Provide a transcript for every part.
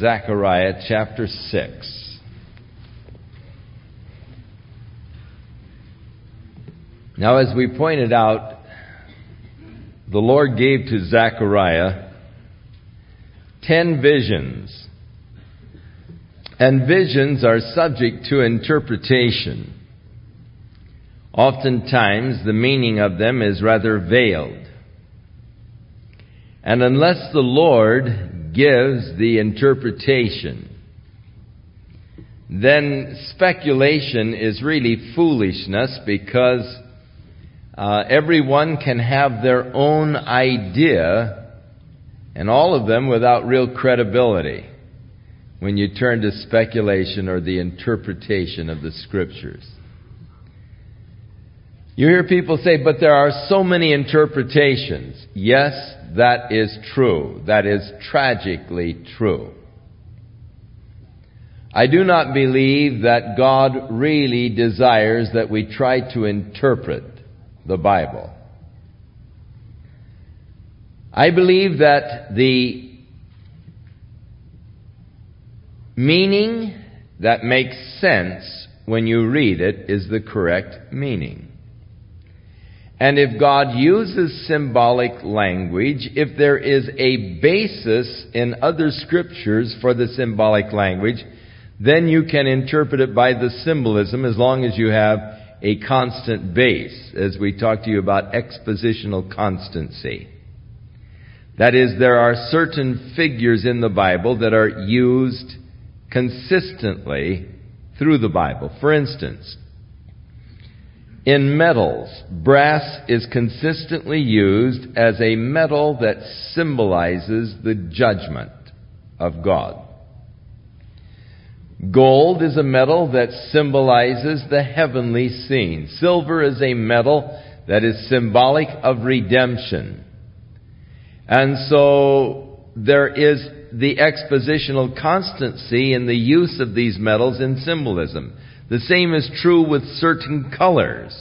Zechariah chapter 6. Now, as we pointed out, the Lord gave to Zechariah 10 visions. And visions are subject to interpretation. Oftentimes, the meaning of them is rather veiled. And unless the Lord gives the interpretation, then speculation is really foolishness, because everyone can have their own idea, and all of them without real credibility, when you turn to speculation or the interpretation of the Scriptures. You hear people say, but there are so many interpretations. Yes, that is true. That is tragically true. I do not believe that God really desires that we try to interpret the Bible. I believe that the meaning that makes sense when you read it is the correct meaning. And if God uses symbolic language, if there is a basis in other scriptures for the symbolic language, then you can interpret it by the symbolism, as long as you have a constant base, as we talked to you about expositional constancy. That is, there are certain figures in the Bible that are used consistently through the Bible. For instance, in metals, brass is consistently used as a metal that symbolizes the judgment of God. Gold is a metal that symbolizes the heavenly scene. Silver is a metal that is symbolic of redemption. And so there is the expositional constancy in the use of these metals in symbolism. The same is true with certain colors.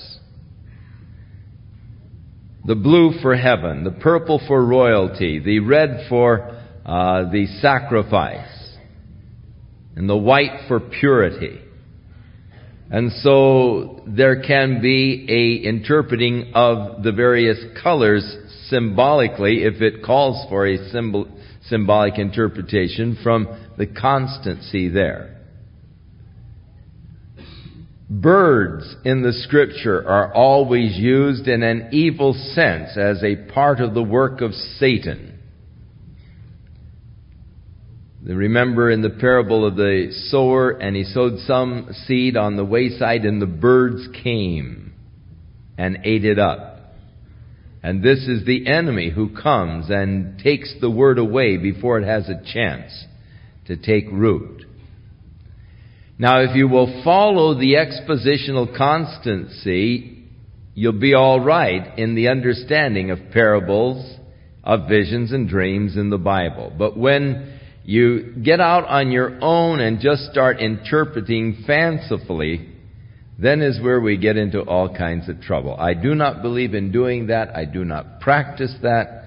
The blue for heaven, the purple for royalty, the red for the sacrifice, and the white for purity. And so there can be a interpreting of the various colors symbolically, if it calls for a symbolic interpretation from the constancy there. Birds in the Scripture are always used in an evil sense as a part of the work of Satan. Remember in the parable of the sower, and he sowed some seed on the wayside, and the birds came and ate it up. And this is the enemy who comes and takes the word away before it has a chance to take root. Now, if you will follow the expositional constancy, you'll be all right in the understanding of parables, of visions and dreams in the Bible. But when you get out on your own and just start interpreting fancifully, then is where we get into all kinds of trouble. I do not believe in doing that. I do not practice that.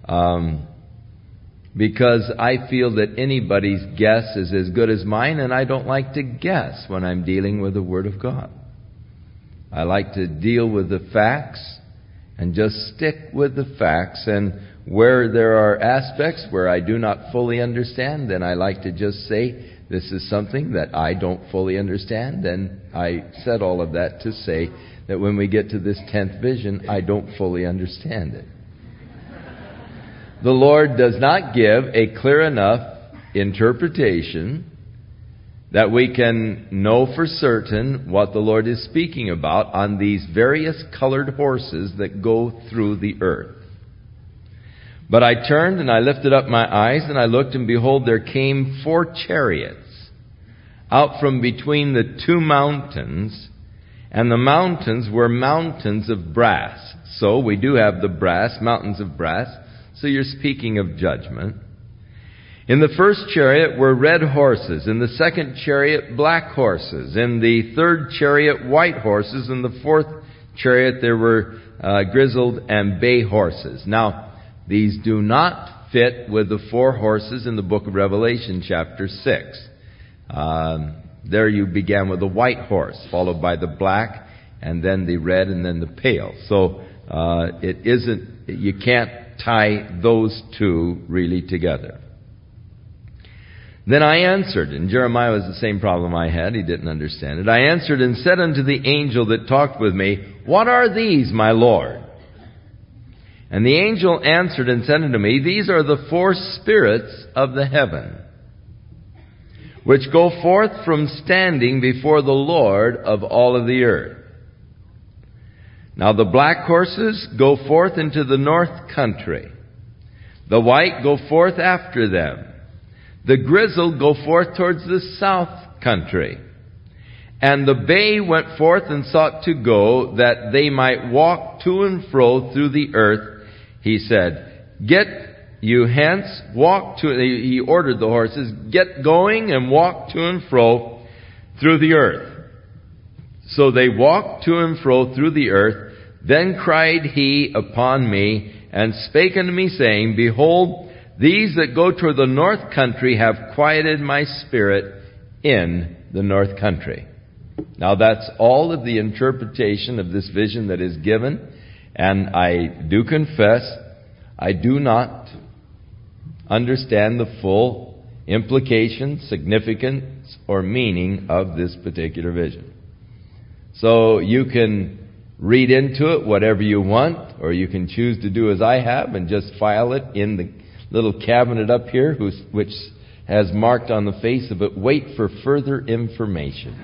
Because I feel that anybody's guess is as good as mine, and I don't like to guess when I'm dealing with the Word of God. I like to deal with the facts and just stick with the facts, and where there are aspects where I do not fully understand, then I like to just say, this is something that I don't fully understand. And I said all of that to say that when we get to this 10th vision, I don't fully understand it. The Lord does not give a clear enough interpretation that we can know for certain what the Lord is speaking about on these various colored horses that go through the earth. But I turned and I lifted up my eyes, and I looked, and behold, there came 4 chariots out from between the 2 mountains, and the mountains were mountains of brass. So we do have the brass, mountains of brass. So you're speaking of judgment. In the first chariot were red horses. In the second chariot, black horses. In the third chariot, white horses. In the fourth chariot, there were grizzled and bay horses. Now, these do not fit with the 4 horses in the book of Revelation, chapter 6. There you began with the white horse, followed by the black, and then the red, and then the pale. So you can't tie those two really together. Then I answered, and Jeremiah was the same problem I had. He didn't understand it. I answered and said unto the angel that talked with me, What are these, my Lord? And the angel answered and said unto me, These are the 4 spirits of the heaven, which go forth from standing before the Lord of all of the earth. Now the black horses go forth into the north country. The white go forth after them. The grizzled go forth towards the south country. And the bay went forth and sought to go, that they might walk to and fro through the earth. He said, Get you hence, walk to, he ordered the horses, get going and walk to and fro through the earth. So they walked to and fro through the earth. Then cried he upon me, and spake unto me, saying, Behold, these that go toward the north country have quieted my spirit in the north country. Now that's all of the interpretation of this vision that is given. And I do confess, I do not understand the full implication, significance, or meaning of this particular vision. So you can read into it whatever you want, or you can choose to do as I have and just file it in the little cabinet up here, which has marked on the face of it, wait for further information.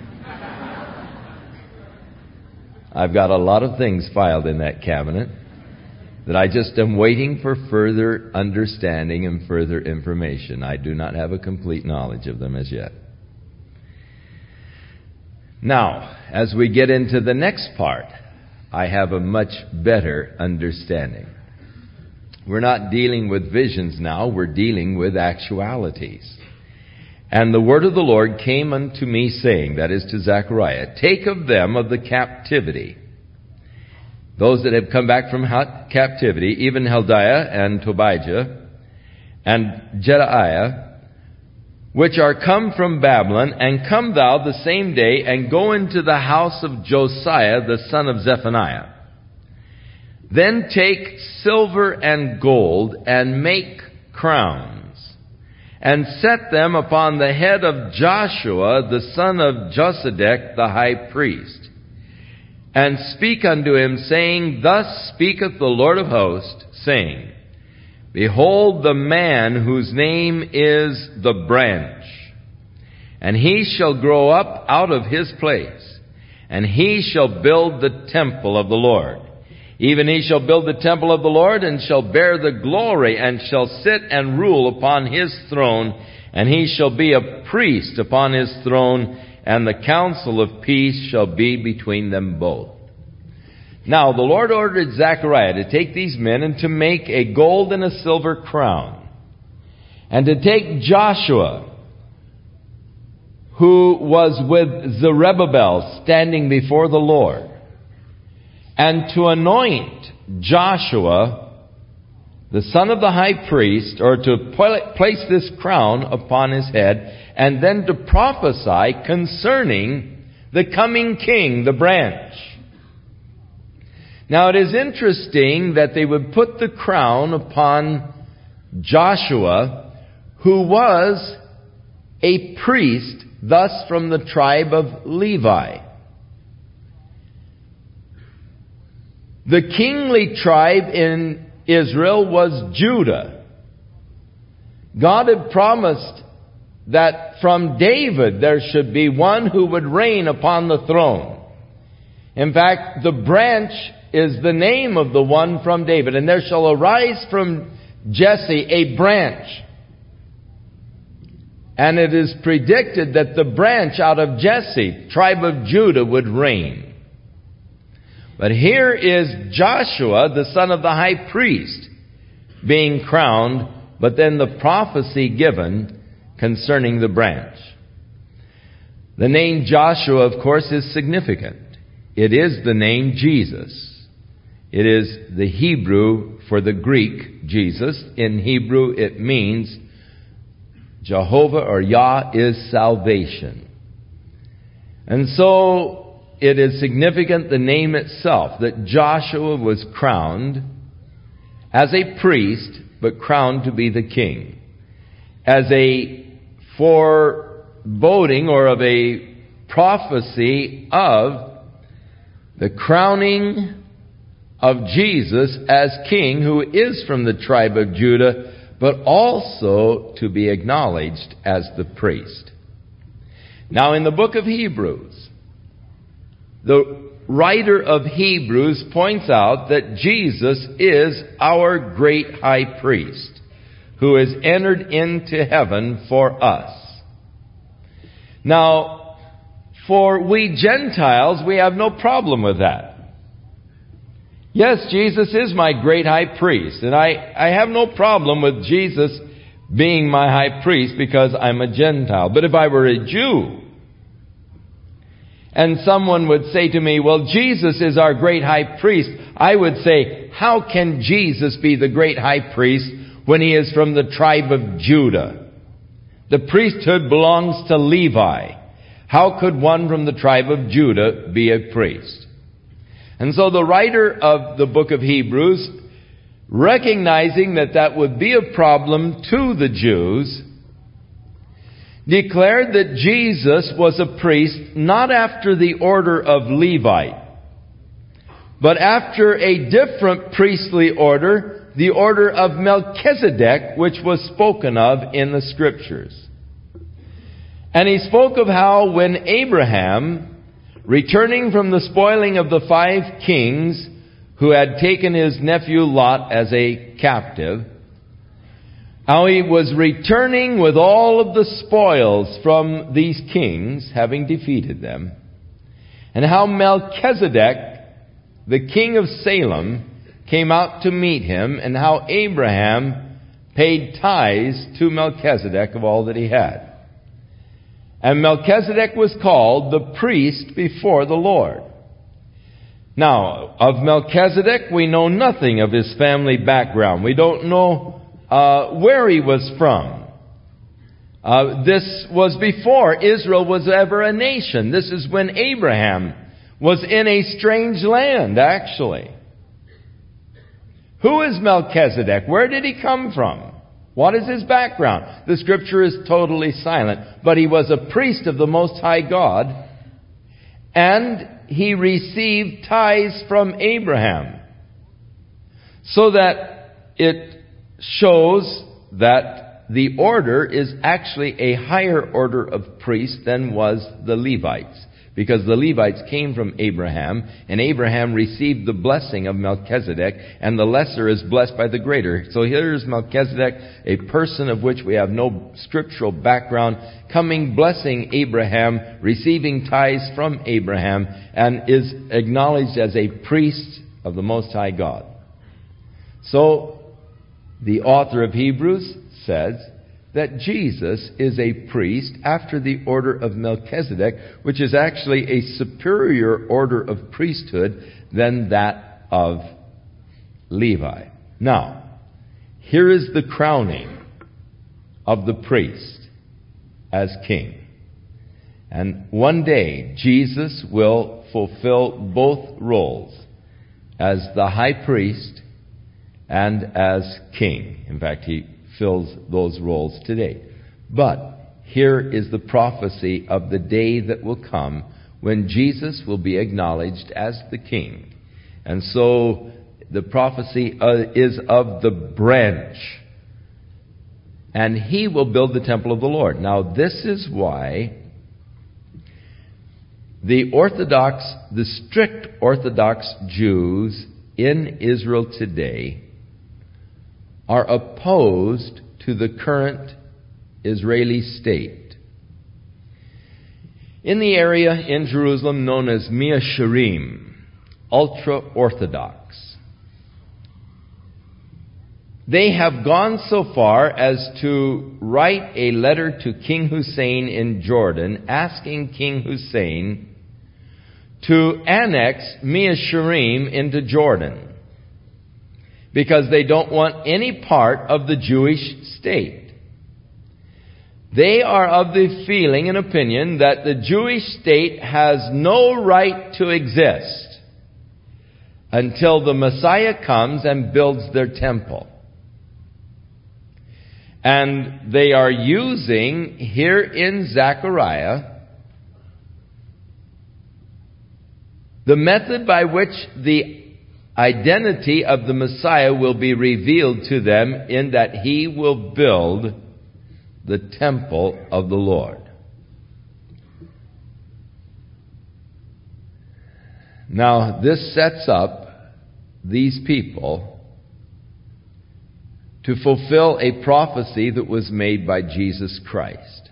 I've got a lot of things filed in that cabinet that I just am waiting for further understanding and further information. I do not have a complete knowledge of them as yet. Now, as we get into the next part, I have a much better understanding. We're not dealing with visions now, we're dealing with actualities. And the word of the Lord came unto me, saying, that is to Zechariah, Take of them of the captivity, those that have come back from captivity, even Heldiah and Tobijah and Jedaiah, which are come from Babylon, and come thou the same day, and go into the house of Josiah the son of Zephaniah. Then take silver and gold, and make crowns, and set them upon the head of Joshua the son of Josedech the high priest. And speak unto him, saying, Thus speaketh the Lord of hosts, saying, Behold the man whose name is the branch, and he shall grow up out of his place, and he shall build the temple of the Lord. Even he shall build the temple of the Lord, and shall bear the glory, and shall sit and rule upon his throne, and he shall be a priest upon his throne, and the counsel of peace shall be between them both. Now the Lord ordered Zechariah to take these men and to make a gold and a silver crown, and to take Joshua, who was with Zerubbabel standing before the Lord, and to anoint Joshua, the son of the high priest, or to place this crown upon his head, and then to prophesy concerning the coming king, the branch. Now it is interesting that they would put the crown upon Joshua, who was a priest, thus from the tribe of Levi. The kingly tribe in Israel was Judah. God had promised that from David there should be one who would reign upon the throne. In fact, the branch is the name of the one from David. And there shall arise from Jesse a branch. And it is predicted that the branch out of Jesse, tribe of Judah, would reign. But here is Joshua, the son of the high priest, being crowned, but then the prophecy given concerning the branch. The name Joshua, of course, is significant. It is the name Jesus. It is the Hebrew for the Greek Jesus. In Hebrew it means Jehovah or Yah is salvation. And so it is significant, the name itself, that Joshua was crowned as a priest, but crowned to be the king. As a foreboding or of a prophecy of the crowning of Jesus as king, who is from the tribe of Judah, but also to be acknowledged as the priest. Now, in the book of Hebrews, the writer of Hebrews points out that Jesus is our great high priest who has entered into heaven for us. Now, for we Gentiles, we have no problem with that. Yes, Jesus is my great high priest, and I have no problem with Jesus being my high priest because I'm a Gentile. But if I were a Jew, and someone would say to me, well, Jesus is our great high priest, I would say, how can Jesus be the great high priest when he is from the tribe of Judah? The priesthood belongs to Levi. How could one from the tribe of Judah be a priest? And so the writer of the book of Hebrews, recognizing that that would be a problem to the Jews, declared that Jesus was a priest not after the order of Levite, but after a different priestly order, the order of Melchizedek, which was spoken of in the Scriptures. And he spoke of how when Abraham, returning from the spoiling of the 5 kings who had taken his nephew Lot as a captive, how he was returning with all of the spoils from these kings, having defeated them, and how Melchizedek, the king of Salem, came out to meet him, and how Abraham paid tithes to Melchizedek of all that he had. And Melchizedek was called the priest before the Lord. Now, of Melchizedek, we know nothing of his family background. We don't know where he was from. This was before Israel was ever a nation. This is when Abraham was in a strange land, actually. Who is Melchizedek? Where did he come from? What is his background? The Scripture is totally silent. But he was a priest of the Most High God, and he received tithes from Abraham. So that it shows that the order is actually a higher order of priests than was the Levites. Because the Levites came from Abraham, and Abraham received the blessing of Melchizedek, and the lesser is blessed by the greater. So here's Melchizedek, a person of which we have no scriptural background, coming, blessing Abraham, receiving tithes from Abraham, and is acknowledged as a priest of the Most High God. So the author of Hebrews says that Jesus is a priest after the order of Melchizedek, which is actually a superior order of priesthood than that of Levi. Now, here is the crowning of the priest as king. And one day, Jesus will fulfill both roles as the high priest and as king. In fact, he fills those roles today. But here is the prophecy of the day that will come when Jesus will be acknowledged as the king. And so the prophecy is of the branch. And he will build the temple of the Lord. Now this is why the strict Orthodox Jews in Israel today are opposed to the current Israeli state. In the area in Jerusalem known as Mea Shearim, ultra-Orthodox, they have gone so far as to write a letter to King Hussein in Jordan, asking King Hussein to annex Mea Shearim into Jordan. because they don't want any part of the Jewish state. They are of the feeling and opinion that the Jewish state has no right to exist until the Messiah comes and builds their temple. And they are using here in Zechariah the method by which the identity of the Messiah will be revealed to them, in that he will build the temple of the Lord. Now, this sets up these people to fulfill a prophecy that was made by Jesus Christ,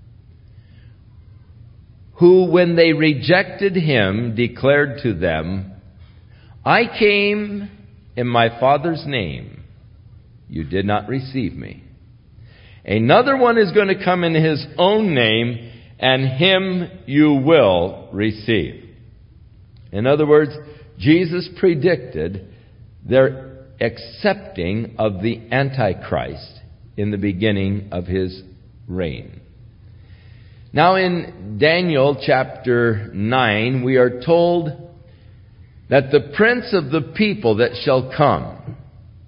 who, when they rejected him, declared to them, I came in my Father's name. You did not receive me. Another one is going to come in his own name, and him you will receive. In other words, Jesus predicted their accepting of the Antichrist in the beginning of his reign. Now in Daniel chapter 9, we are told that the prince of the people that shall come,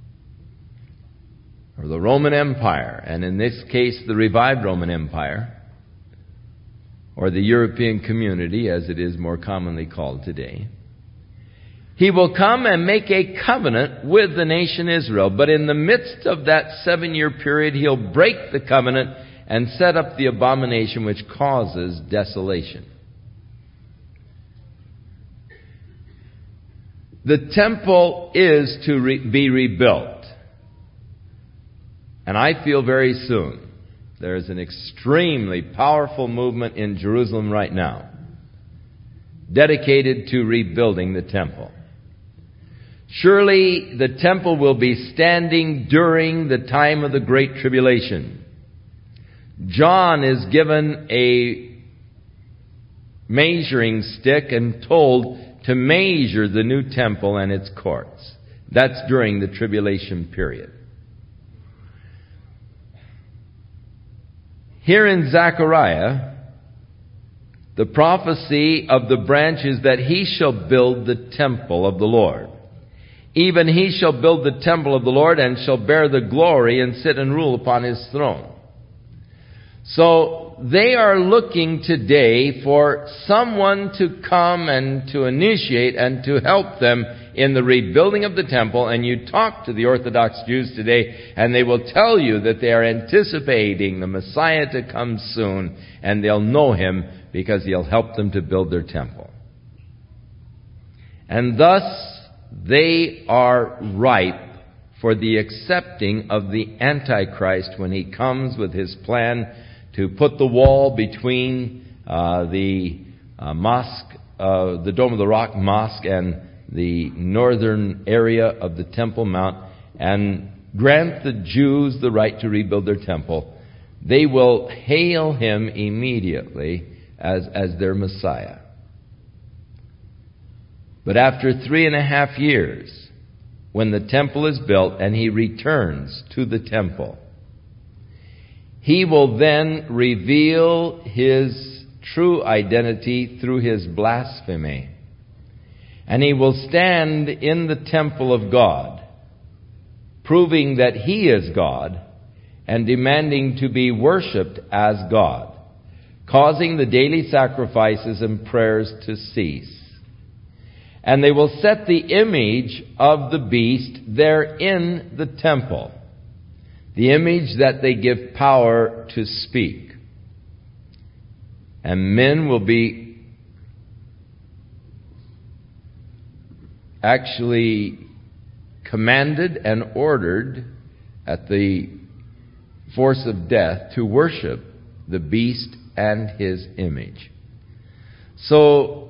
or the Roman Empire, and in this case the revived Roman Empire, or the European community as it is more commonly called today, he will come and make a covenant with the nation Israel. But in the midst of that 7-year period, he'll break the covenant and set up the abomination which causes desolation. The temple is to be rebuilt. And I feel very soon there is an extremely powerful movement in Jerusalem right now dedicated to rebuilding the temple. Surely the temple will be standing during the time of the Great Tribulation. John is given a measuring stick and told to measure the new temple and its courts. That's during the tribulation period. Here in Zechariah, the prophecy of the branch is that he shall build the temple of the Lord. Even he shall build the temple of the Lord and shall bear the glory and sit and rule upon his throne. So they are looking today for someone to come and to initiate and to help them in the rebuilding of the temple. And you talk to the Orthodox Jews today, and they will tell you that they are anticipating the Messiah to come soon, and they'll know him because he'll help them to build their temple. And thus they are ripe for the accepting of the Antichrist when he comes with his plan to put the wall between the mosque, the Dome of the Rock Mosque, and the northern area of the Temple Mount, and grant the Jews the right to rebuild their temple. They will hail him immediately as their Messiah. But after 3.5 years, when the temple is built and he returns to the temple, he will then reveal his true identity through his blasphemy. And he will stand in the temple of God, proving that he is God and demanding to be worshipped as God, causing the daily sacrifices and prayers to cease. And they will set the image of the beast there in the temple, the image that they give power to speak. And men will be actually commanded and ordered at the force of death to worship the beast and his image. So,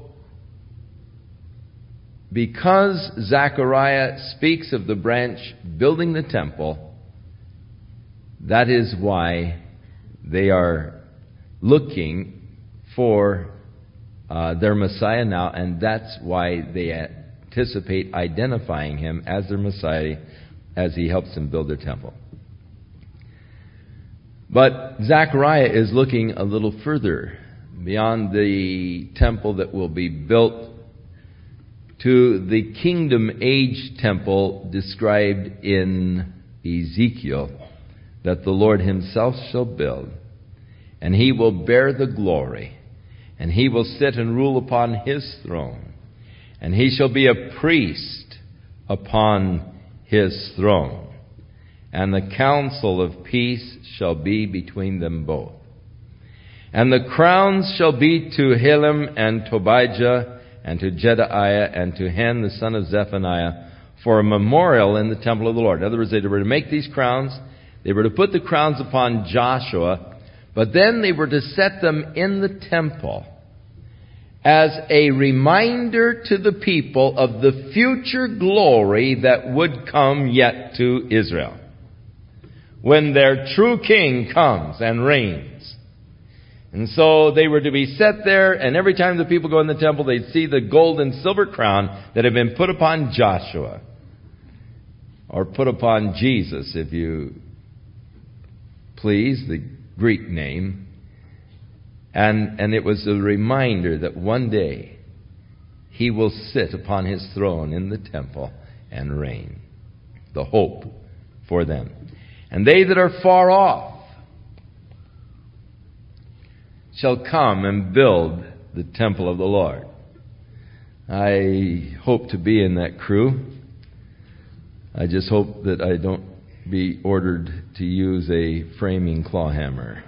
because Zechariah speaks of the branch building the temple, that is why they are looking for their Messiah now, and that's why they anticipate identifying him as their Messiah as he helps them build their temple. But Zechariah is looking a little further beyond the temple that will be built to the kingdom age temple described in Ezekiel that the Lord himself shall build. And he will bear the glory, and he will sit and rule upon his throne, and he shall be a priest upon his throne, and the counsel of peace shall be between them both. And the crowns shall be to Helem and Tobijah and to Jedaiah and to Hen the son of Zephaniah for a memorial in the temple of the Lord. In other words, they were to make these crowns. They were to put the crowns upon Joshua, but then they were to set them in the temple as a reminder to the people of the future glory that would come yet to Israel, when their true king comes and reigns. And so they were to be set there, and every time the people go in the temple, they'd see the gold and silver crown that had been put upon Joshua, or put upon Jesus, if you please, the Greek name. And it was a reminder that one day he will sit upon his throne in the temple and reign. The hope for them. And they that are far off shall come and build the temple of the Lord. I hope to be in that crew. I just hope that I don't be ordered to use a framing claw hammer.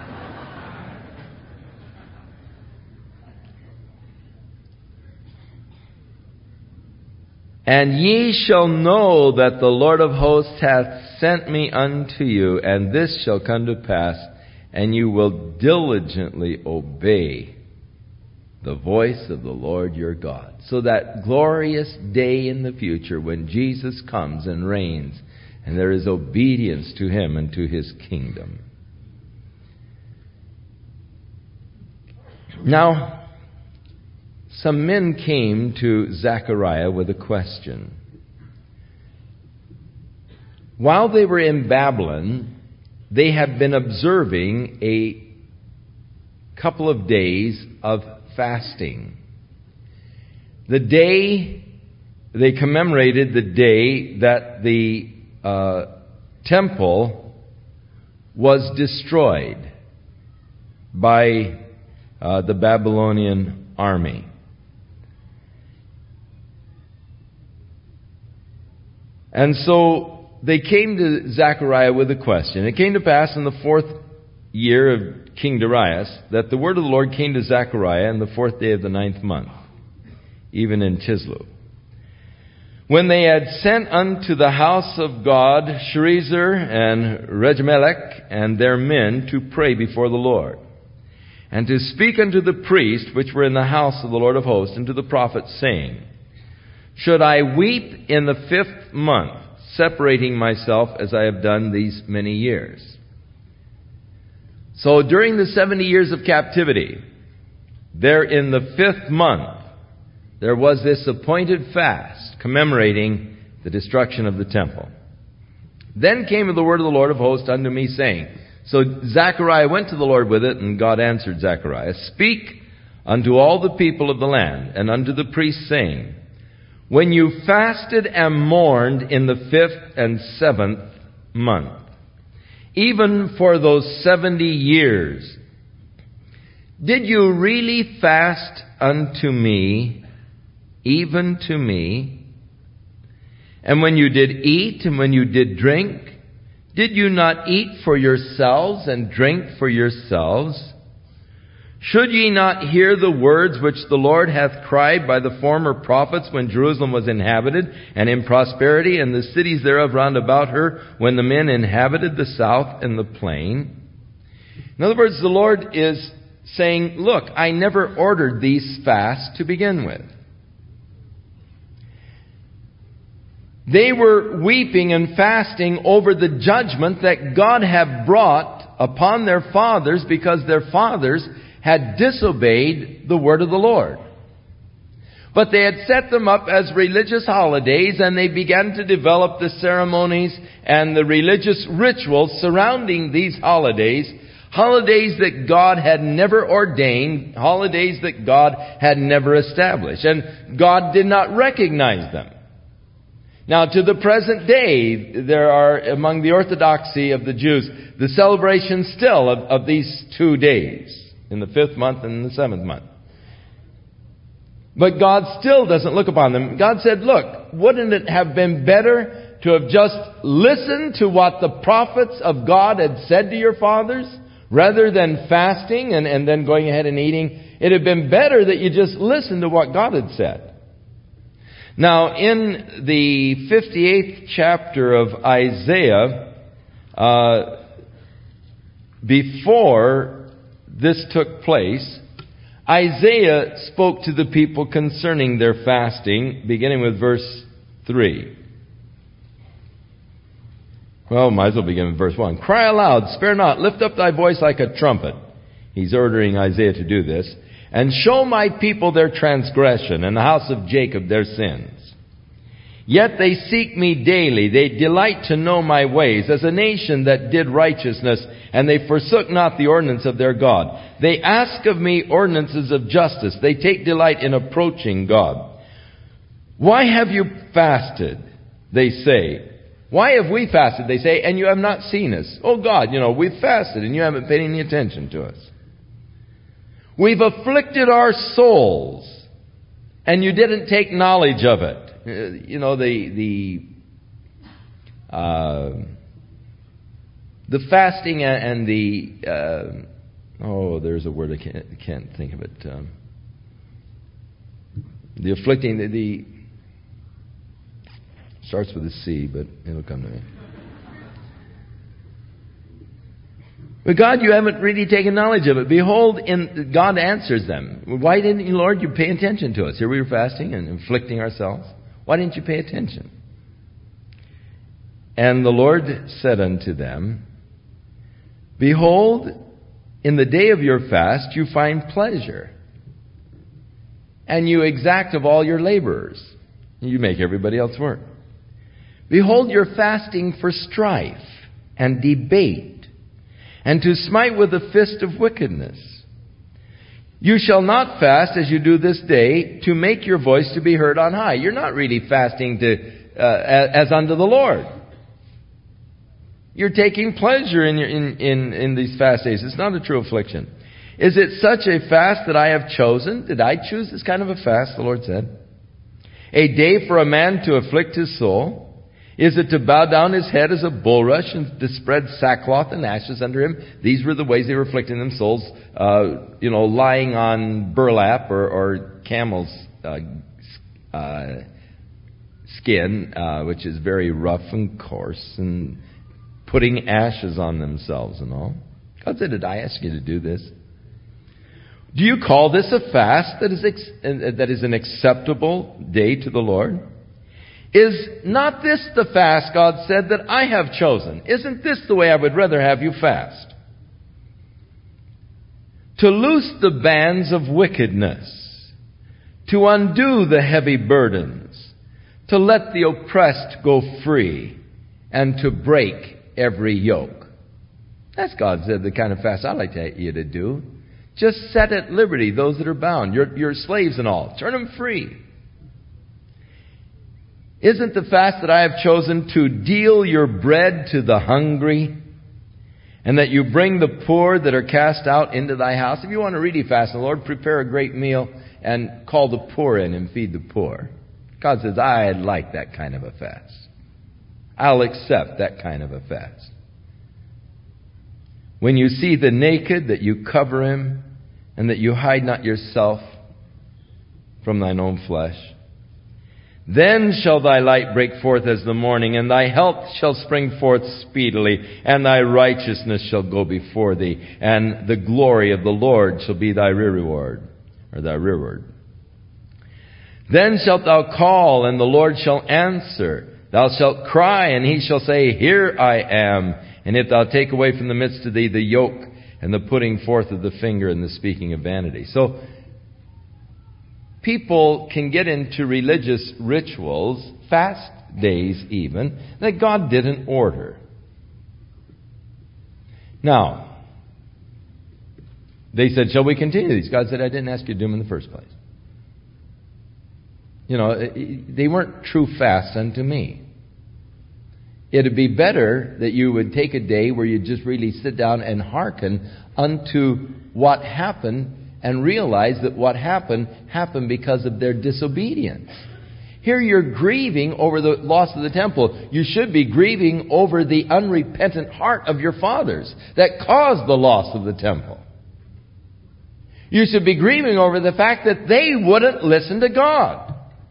And ye shall know that the Lord of hosts hath sent me unto you, and this shall come to pass, and you will diligently obey the voice of the Lord your God. So that glorious day in the future when Jesus comes and reigns, and there is obedience to him and to his kingdom. Now, some men came to Zechariah with a question. While they were in Babylon, they had been observing a couple of days of fasting. The day, they commemorated the day that the temple was destroyed by the Babylonian army. And so they came to Zechariah with a question. It came to pass in the 4th year of King Darius that the word of the Lord came to Zechariah in the 4th day of the 9th month, even in Chislev, when they had sent unto the house of God Sherezer and Regemelech and their men to pray before the Lord, and to speak unto the priests which were in the house of the Lord of hosts, and to the prophets, saying, Should I weep in the 5th month, separating myself as I have done these many years? So during the 70 years of captivity, there in the 5th month, there was this appointed fast commemorating the destruction of the temple. Then came the word of the Lord of hosts unto me, saying, So Zechariah went to the Lord with it, and God answered Zechariah, Speak unto all the people of the land, and unto the priests, saying, When you fasted and mourned in the 5th and 7th month, even for those 70 years, did you really fast unto me, even to me? And when you did eat and when you did drink, did you not eat for yourselves and drink for yourselves? Should ye not hear the words which the Lord hath cried by the former prophets when Jerusalem was inhabited and in prosperity, and the cities thereof round about her, when the men inhabited the south and the plain? In other words, the Lord is saying, look, I never ordered these fasts to begin with. They were weeping and fasting over the judgment that God had brought upon their fathers because their fathers had disobeyed the word of the Lord. But they had set them up as religious holidays, and they began to develop the ceremonies and the religious rituals surrounding these holidays. Holidays that God had never ordained, holidays that God had never established. And God did not recognize them. Now, to the present day, there are, among the orthodoxy of the Jews, the celebration still of these 2 days, in the 5th month and the 7th month. But God still doesn't look upon them. God said, look, wouldn't it have been better to have just listened to what the prophets of God had said to your fathers, rather than fasting and then going ahead and eating? It had been better that you just listened to what God had said. Now, in the 58th chapter of Isaiah, before this took place, Isaiah spoke to the people concerning their fasting, beginning with verse 3. Well, might as well begin with verse 1. Cry aloud, spare not, lift up thy voice like a trumpet. He's ordering Isaiah to do this. And show my people their transgression, and the house of Jacob their sins. Yet they seek me daily, they delight to know my ways, as a nation that did righteousness, and they forsook not the ordinance of their God. They ask of me ordinances of justice, they take delight in approaching God. Why have you fasted, they say. Why have we fasted, they say, and you have not seen us? Oh God, we've fasted and you haven't paid any attention to us. We've afflicted our souls, and you didn't take knowledge of it. The fasting and the there's a word I can't think of it. The afflicting, the starts with a C, but it'll come to me. But God, you haven't really taken knowledge of it. Behold, God answers them. Why didn't you, Lord, you pay attention to us? Here we were fasting and afflicting ourselves. Why didn't you pay attention? And the Lord said unto them, Behold, in the day of your fast you find pleasure, and you exact of all your laborers. You make everybody else work. Behold, you're fasting for strife and debate, and to smite with the fist of wickedness. You shall not fast as you do this day, to make your voice to be heard on high. You're not really fasting as unto the Lord. You're taking pleasure in these fast days. It's not a true affliction. Is it such a fast that I have chosen? Did I choose this kind of a fast, the Lord said? A day for a man to afflict his soul? Is it to bow down his head as a bulrush and to spread sackcloth and ashes under him? These were the ways they were afflicting them souls, lying on burlap or camel's skin, which is very rough and coarse, and putting ashes on themselves and all. God said, did I ask you to do this? Do you call this a fast that is an acceptable day to the Lord? Is not this the fast, God said, that I have chosen? Isn't this the way I would rather have you fast? To loose the bands of wickedness, to undo the heavy burdens, to let the oppressed go free, and to break every yoke. That's, God said, the kind of fast I'd like you to do. Just set at liberty those that are bound, your slaves and all. Turn them free. Isn't the fast that I have chosen to deal your bread to the hungry, and that you bring the poor that are cast out into thy house? If you want to really fast the Lord, prepare a great meal and call the poor in and feed the poor. God says, I like that kind of a fast. I'll accept that kind of a fast. When you see the naked, that you cover him, and that you hide not yourself from thine own flesh. Then shall thy light break forth as the morning, and thy health shall spring forth speedily, and thy righteousness shall go before thee, and the glory of the Lord shall be thy reward, or thy reward. Then shalt thou call, and the Lord shall answer. Thou shalt cry, and he shall say, Here I am. And if thou take away from the midst of thee the yoke, and the putting forth of the finger, and the speaking of vanity. So, people can get into religious rituals, fast days even, that God didn't order. Now, they said, shall we continue these? God said, I didn't ask you to do them in the first place. You know, they weren't true fasts unto me. It'd be better that you would take a day where you just really sit down and hearken unto what happened and realize that what happened because of their disobedience. Here you're grieving over the loss of the temple. You should be grieving over the unrepentant heart of your fathers that caused the loss of the temple. You should be grieving over the fact that they wouldn't listen to God.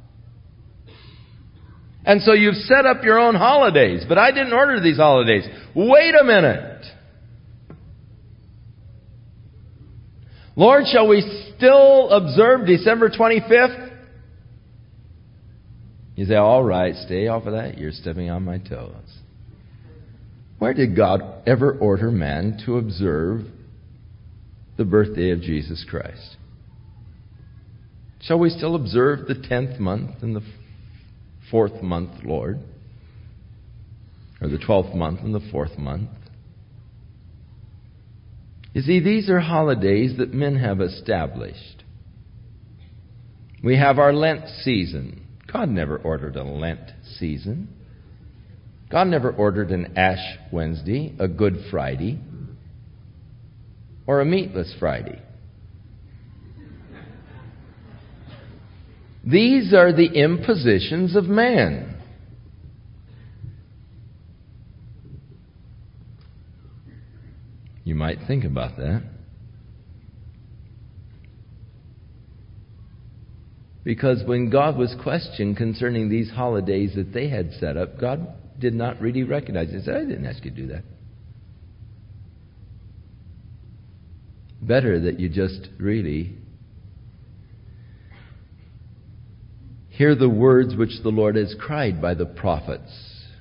And so you've set up your own holidays. But I didn't order these holidays. Wait a minute. Lord, shall we still observe December 25th? You say, all right, stay off of that. You're stepping on my toes. Where did God ever order man to observe the birthday of Jesus Christ? Shall we still observe the 10th month and the 4th month, Lord? Or the 12th month and the 4th month? You see, these are holidays that men have established. We have our Lent season. God never ordered a Lent season. God never ordered an Ash Wednesday, a Good Friday, or a Meatless Friday. These are the impositions of man. You might think about that. Because when God was questioned concerning these holidays that they had set up, God did not really recognize it. He said, I didn't ask you to do that. Better that you just really hear the words which the Lord has cried by the prophets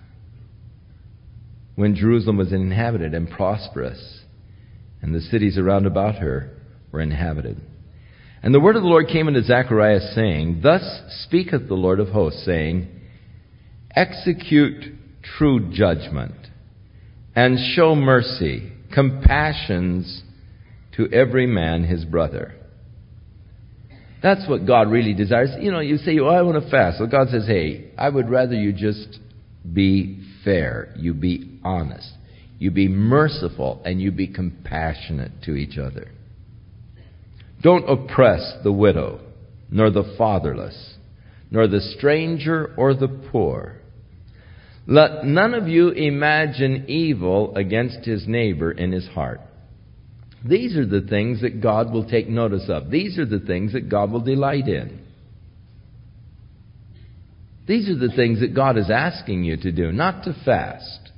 when Jerusalem was inhabited and prosperous, and the cities around about her were inhabited. And the word of the Lord came unto Zechariah, saying, Thus speaketh the Lord of hosts, saying, Execute true judgment, and show mercy, compassions to every man his brother. That's what God really desires. You know, you say, oh, I want to fast. So God says, hey, I would rather you just be fair. You be honest. You be merciful, and you be compassionate to each other. Don't oppress the widow, nor the fatherless, nor the stranger or the poor. Let none of you imagine evil against his neighbor in his heart. These are the things that God will take notice of. These are the things that God will delight in. These are the things that God is asking you to do, not to fast,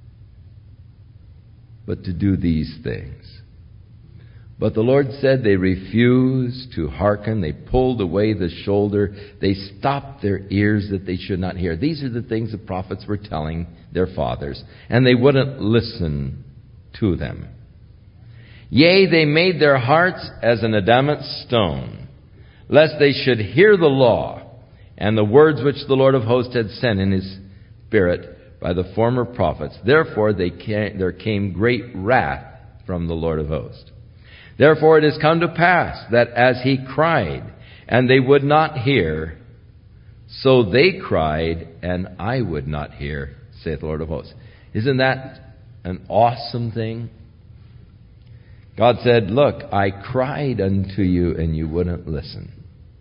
but to do these things. But the Lord said they refused to hearken. They pulled away the shoulder. They stopped their ears that they should not hear. These are the things the prophets were telling their fathers, and they wouldn't listen to them. Yea, they made their hearts as an adamant stone, lest they should hear the law and the words which the Lord of hosts had sent in his Spirit by the former prophets. Therefore there came great wrath from the Lord of hosts. Therefore it has come to pass that as he cried, and they would not hear, so they cried, and I would not hear, saith the Lord of hosts. Isn't that an awesome thing? God said, look, I cried unto you, and you wouldn't listen.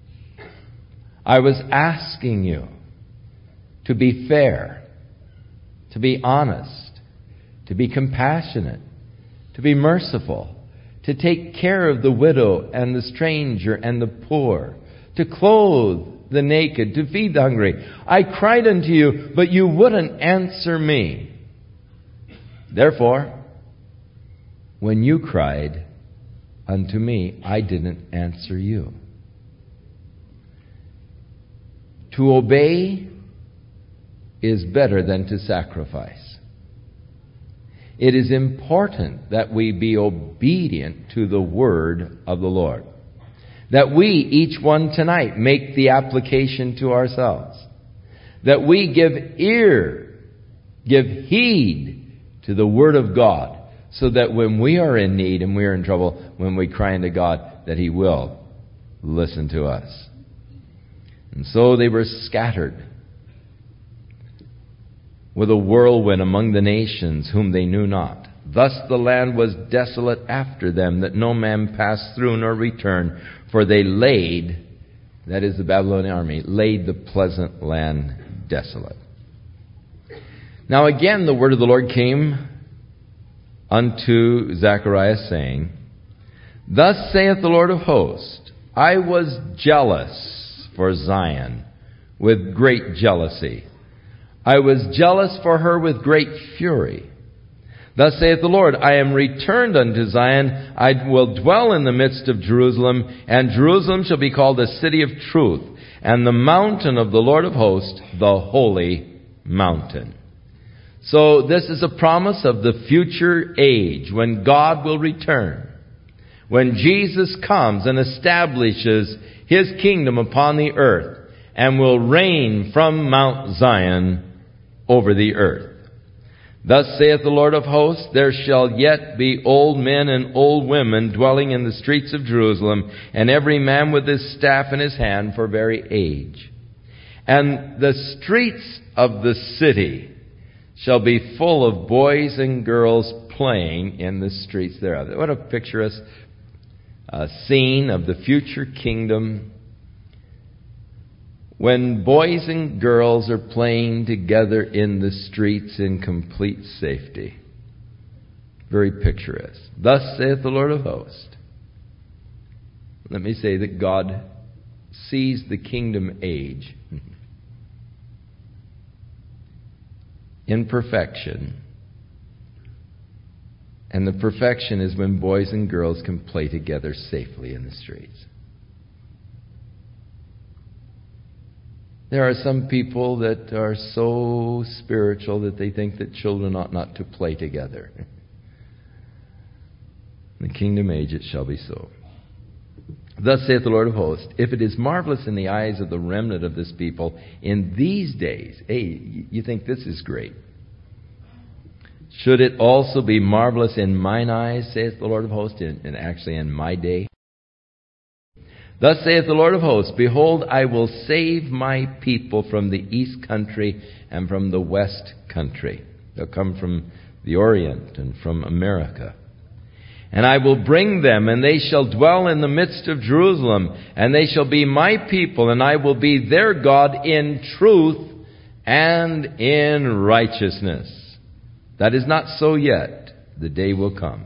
I was asking you to be fair, to be honest, to be compassionate, to be merciful, to take care of the widow and the stranger and the poor, to clothe the naked, to feed the hungry. I cried unto you, but you wouldn't answer me. Therefore, when you cried unto me, I didn't answer you. To obey is better than to sacrifice. It is important that we be obedient to the word of the Lord. That we, each one tonight, make the application to ourselves. That we give heed to the Word of God, so that when we are in need and we are in trouble, when we cry unto God, that He will listen to us. And so they were scattered with a whirlwind among the nations whom they knew not. Thus the land was desolate after them, that no man passed through nor returned, for they laid, that is the Babylonian army, laid the pleasant land desolate. Now again the word of the Lord came unto Zechariah, saying, Thus saith the Lord of hosts, I was jealous for Zion with great jealousy. I was jealous for her with great fury. Thus saith the Lord, I am returned unto Zion, I will dwell in the midst of Jerusalem, and Jerusalem shall be called a city of truth, and the mountain of the Lord of hosts, the holy mountain. So this is a promise of the future age, when God will return, when Jesus comes and establishes His kingdom upon the earth, and will reign from Mount Zion over the earth. Thus saith the Lord of hosts, there shall yet be old men and old women dwelling in the streets of Jerusalem, and every man with his staff in his hand for very age. And the streets of the city shall be full of boys and girls playing in the streets thereof. What a picturesque scene of the future kingdom, when boys and girls are playing together in the streets in complete safety. Very picturesque. Thus saith the Lord of hosts. Let me say that God sees the kingdom age in perfection. And the perfection is when boys and girls can play together safely in the streets. There are some people that are so spiritual that they think that children ought not to play together. In the kingdom age it shall be so. Thus saith the Lord of hosts, if it is marvelous in the eyes of the remnant of this people in these days, hey, you think this is great. Should it also be marvelous in mine eyes, saith the Lord of hosts, and actually in my day? Thus saith the Lord of hosts, behold, I will save my people from the east country and from the west country. They'll come from the Orient and from America. And I will bring them, and they shall dwell in the midst of Jerusalem, and they shall be my people, and I will be their God in truth and in righteousness. That is not so yet. The day will come.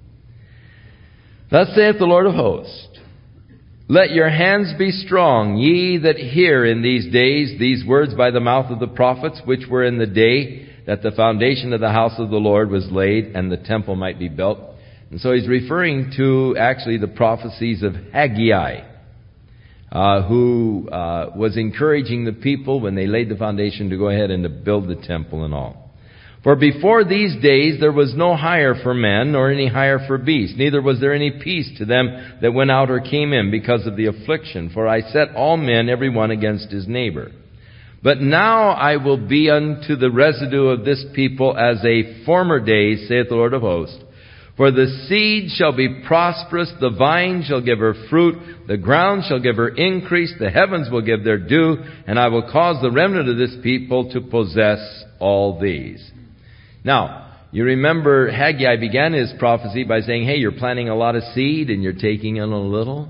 Thus saith the Lord of hosts, let your hands be strong, ye that hear in these days these words by the mouth of the prophets, which were in the day that the foundation of the house of the Lord was laid, and the temple might be built. And so he's referring to actually the prophecies of Haggai, who was encouraging the people when they laid the foundation to go ahead and to build the temple and all. For before these days there was no hire for men, nor any hire for beasts, neither was there any peace to them that went out or came in, because of the affliction. For I set all men, every one against his neighbor. But now I will be unto the residue of this people as a former day, saith the Lord of hosts. For the seed shall be prosperous, the vine shall give her fruit, the ground shall give her increase, the heavens will give their dew, and I will cause the remnant of this people to possess all these. Now, you remember Haggai began his prophecy by saying, hey, you're planting a lot of seed and you're taking in a little.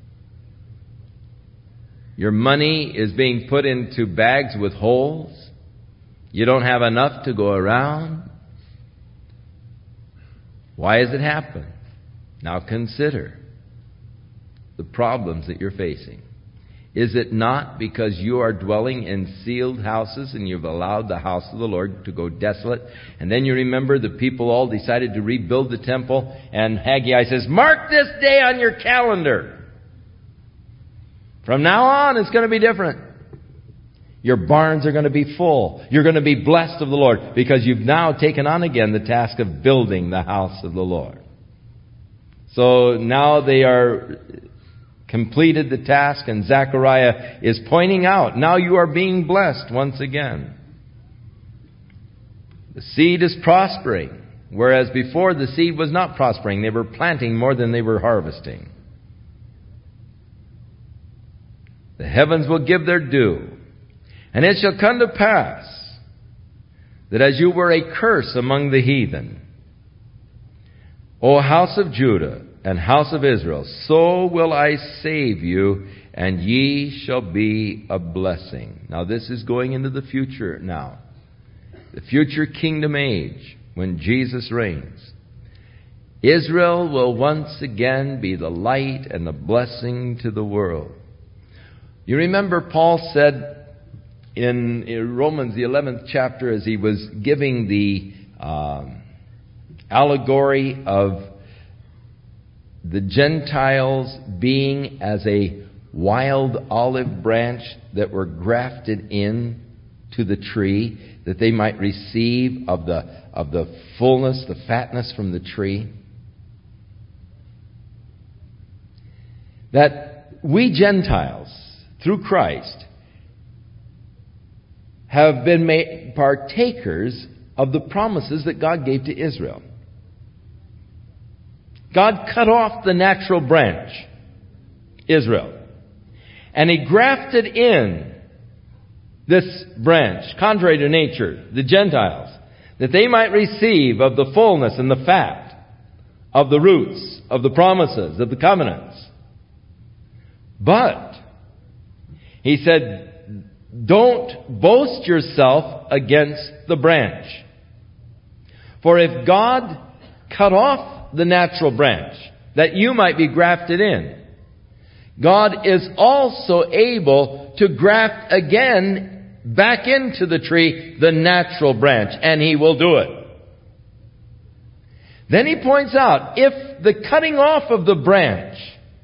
Your money is being put into bags with holes. You don't have enough to go around. Why has it happened? Now consider the problems that you're facing. Is it not because you are dwelling in sealed houses and you've allowed the house of the Lord to go desolate? And then you remember the people all decided to rebuild the temple, and Haggai says, mark this day on your calendar. From now on, it's going to be different. Your barns are going to be full. You're going to be blessed of the Lord, because you've now taken on again the task of building the house of the Lord. So now they are completed the task, and Zechariah is pointing out, now you are being blessed once again. The seed is prospering, whereas before the seed was not prospering. They were planting more than they were harvesting. The heavens will give their due. And it shall come to pass that as you were a curse among the heathen, O house of Judah and house of Israel, so will I save you, and ye shall be a blessing. Now this is going into the future now. The future kingdom age, when Jesus reigns. Israel will once again be the light and the blessing to the world. You remember Paul said in Romans, the 11th chapter, as he was giving the allegory of the Gentiles being as a wild olive branch that were grafted in to the tree, that they might receive of the fullness, the fatness from the tree. That we Gentiles, through Christ, have been made partakers of the promises that God gave to Israel. God cut off the natural branch, Israel, and He grafted in this branch, contrary to nature, the Gentiles, that they might receive of the fullness and the fat of the roots, of the promises, of the covenants. But He said, don't boast yourself against the branch. For if God cut off the natural branch, that you might be grafted in, God is also able to graft again back into the tree the natural branch, and He will do it. Then He points out, if the cutting off of the branch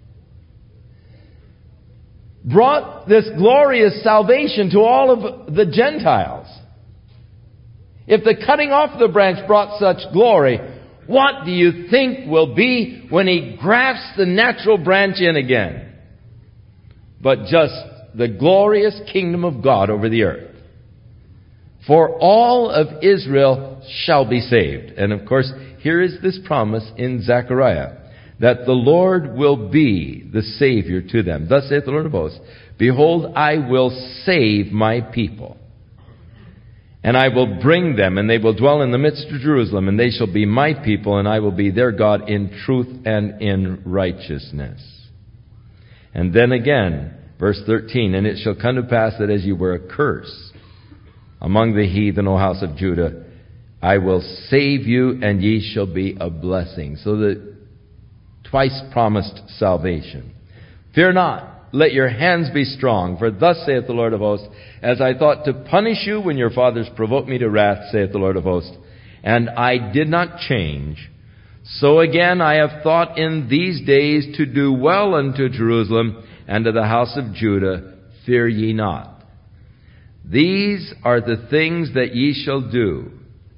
brought this glorious salvation to all of the Gentiles, if the cutting off the branch brought such glory, what do you think will be when He grafts the natural branch in again? But just the glorious kingdom of God over the earth. For all of Israel shall be saved. And of course, here is this promise in Zechariah, that the Lord will be the Savior to them. Thus saith the Lord of hosts, behold, I will save my people. And I will bring them, and they will dwell in the midst of Jerusalem, and they shall be my people, and I will be their God in truth and in righteousness. And then again, verse 13, and it shall come to pass that as you were a curse among the heathen, O house of Judah, I will save you, and ye shall be a blessing. So the twice promised salvation. Fear not. Let your hands be strong, for thus saith the Lord of hosts, as I thought to punish you when your fathers provoked me to wrath, saith the Lord of hosts, and I did not change, so again I have thought in these days to do well unto Jerusalem and to the house of Judah. Fear ye not. These are the things that ye shall do.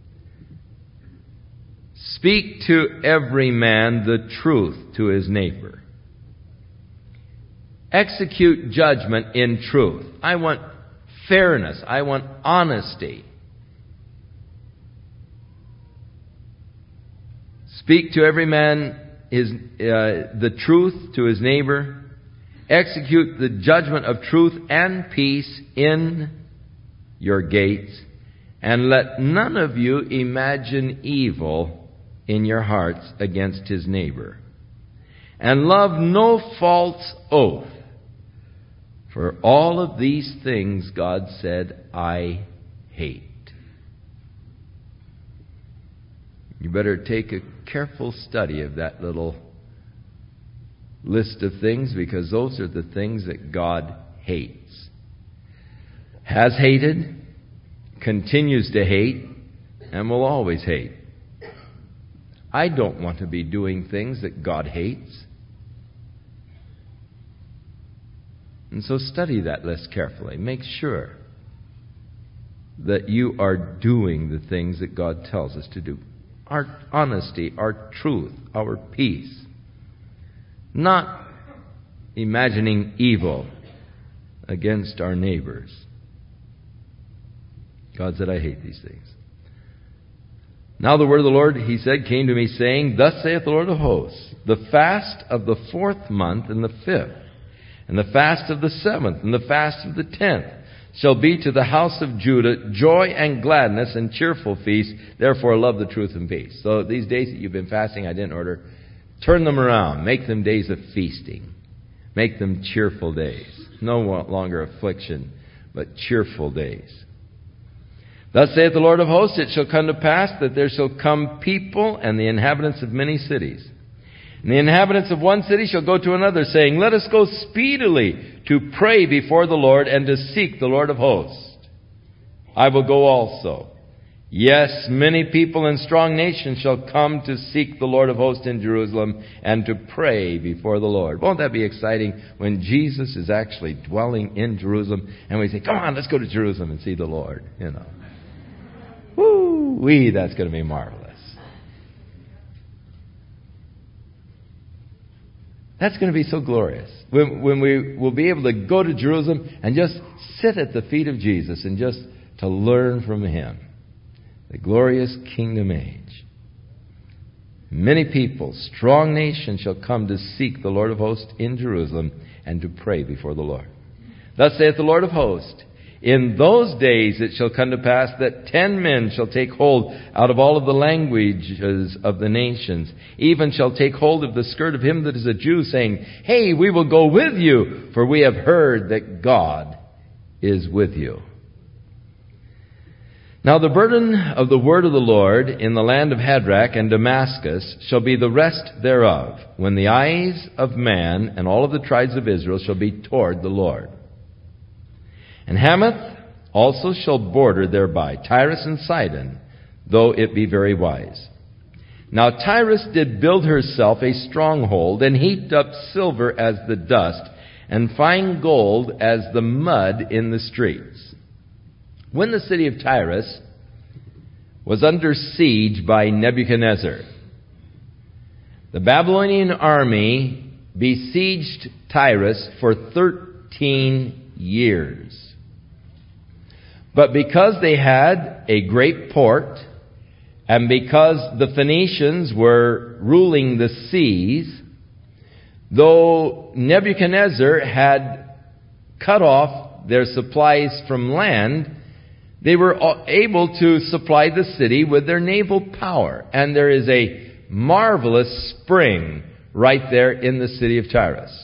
Speak to every man the truth to his neighbor. Execute judgment in truth. I want fairness. I want honesty. Speak to every man the truth to his neighbor. Execute the judgment of truth and peace in your gates. And let none of you imagine evil in your hearts against his neighbor. And love no false oath. For all of these things, God said, I hate. You better take a careful study of that little list of things, because those are the things that God hates. Has hated, continues to hate, and will always hate. I don't want to be doing things that God hates. And so study that list carefully. Make sure that you are doing the things that God tells us to do. Our honesty, our truth, our peace. Not imagining evil against our neighbors. God said, I hate these things. Now the word of the Lord, he said, came to me, saying, Thus saith the Lord of hosts, the fast of the 4th month and the 5th, and the fast of the 7th, and the fast of the 10th, shall be to the house of Judah joy and gladness and cheerful feast. Therefore love the truth and peace. So these days that you've been fasting, I didn't order, turn them around. Make them days of feasting. Make them cheerful days. No longer affliction, but cheerful days. Thus saith the Lord of hosts, it shall come to pass that there shall come people and the inhabitants of many cities. And the inhabitants of one city shall go to another, saying, Let us go speedily to pray before the Lord and to seek the Lord of hosts. I will go also. Yes, many people and strong nations shall come to seek the Lord of hosts in Jerusalem and to pray before the Lord. Won't that be exciting when Jesus is actually dwelling in Jerusalem and we say, come on, let's go to Jerusalem and see the Lord, Woo-wee, that's going to be marvelous. That's going to be so glorious. When we will be able to go to Jerusalem and just sit at the feet of Jesus and just to learn from Him. The glorious kingdom age. Many people, strong nations shall come to seek the Lord of hosts in Jerusalem and to pray before the Lord. Thus saith the Lord of hosts, in those days it shall come to pass that 10 men shall take hold out of all of the languages of the nations, even shall take hold of the skirt of him that is a Jew, saying, Hey, we will go with you, for we have heard that God is with you. Now the burden of the word of the Lord in the land of Hadrach and Damascus shall be the rest thereof, when the eyes of man and all of the tribes of Israel shall be toward the Lord. And Hamath also shall border thereby, Tyrus and Sidon, though it be very wise. Now Tyrus did build herself a stronghold, and heaped up silver as the dust, and fine gold as the mud in the streets. When the city of Tyrus was under siege by Nebuchadnezzar, the Babylonian army besieged Tyrus for 13 years. But because they had a great port, and because the Phoenicians were ruling the seas, though Nebuchadnezzar had cut off their supplies from land, they were able to supply the city with their naval power. And there is a marvelous spring right there in the city of Tyrus.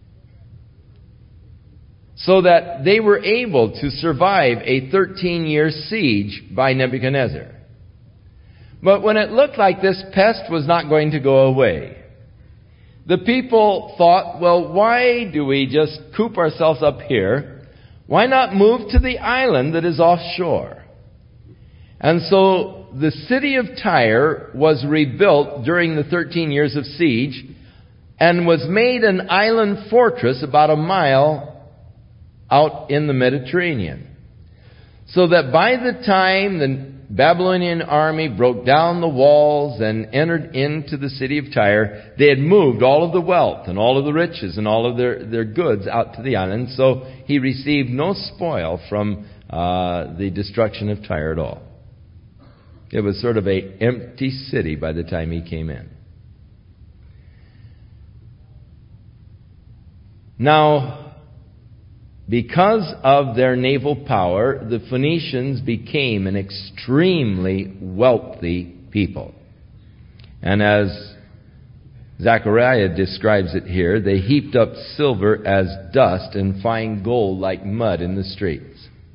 So that they were able to survive a 13-year siege by Nebuchadnezzar. But when it looked like this pest was not going to go away, the people thought, well, why do we just coop ourselves up here? Why not move to the island that is offshore? And so the city of Tyre was rebuilt during the 13 years of siege and was made an island fortress about a mile out in the Mediterranean. So that by the time the Babylonian army broke down the walls and entered into the city of Tyre, they had moved all of the wealth and all of the riches and all of their goods out to the island. So he received no spoil from the destruction of Tyre at all. It was sort of an empty city by the time he came in. Now, because of their naval power, the Phoenicians became an extremely wealthy people. And as Zechariah describes it here, they heaped up silver as dust and fine gold like mud in the streets.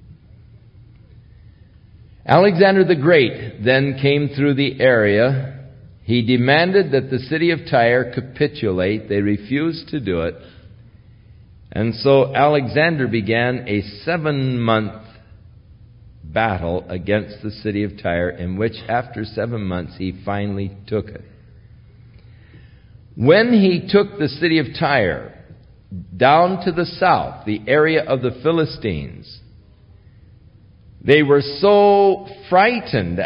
Alexander the Great then came through the area. He demanded that the city of Tyre capitulate. They refused to do it. And so Alexander began a 7-month battle against the city of Tyre, in which after 7 months he finally took it. When he took the city of Tyre down to the south, the area of the Philistines, they were so frightened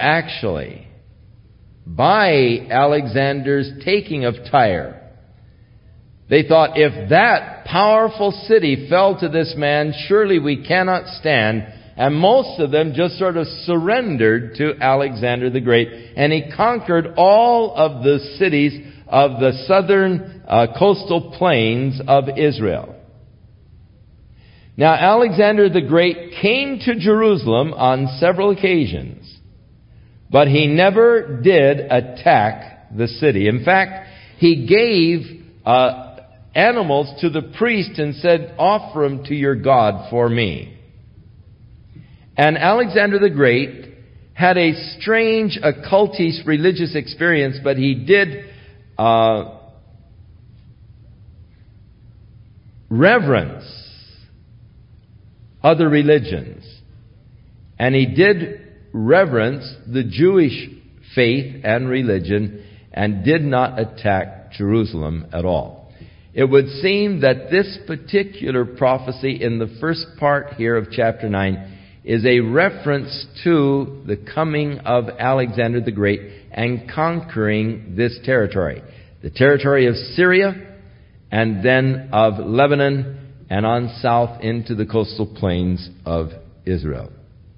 by Alexander's taking of Tyre They thought, if that powerful city fell to this man, surely we cannot stand. And most of them just sort of surrendered to Alexander the Great. And he conquered all of the cities of the southern coastal plains of Israel. Now, Alexander the Great came to Jerusalem on several occasions, but he never did attack the city. In fact, he gave animals to the priest and said, offer them to your God for me. And Alexander the Great had a strange occultist religious experience, but he did reverence other religions. And he did reverence the Jewish faith and religion and did not attack Jerusalem at all. It would seem that this particular prophecy in the first part here of chapter 9 is a reference to the coming of Alexander the Great and conquering this territory. The territory of Syria and then of Lebanon and on south into the coastal plains of Israel.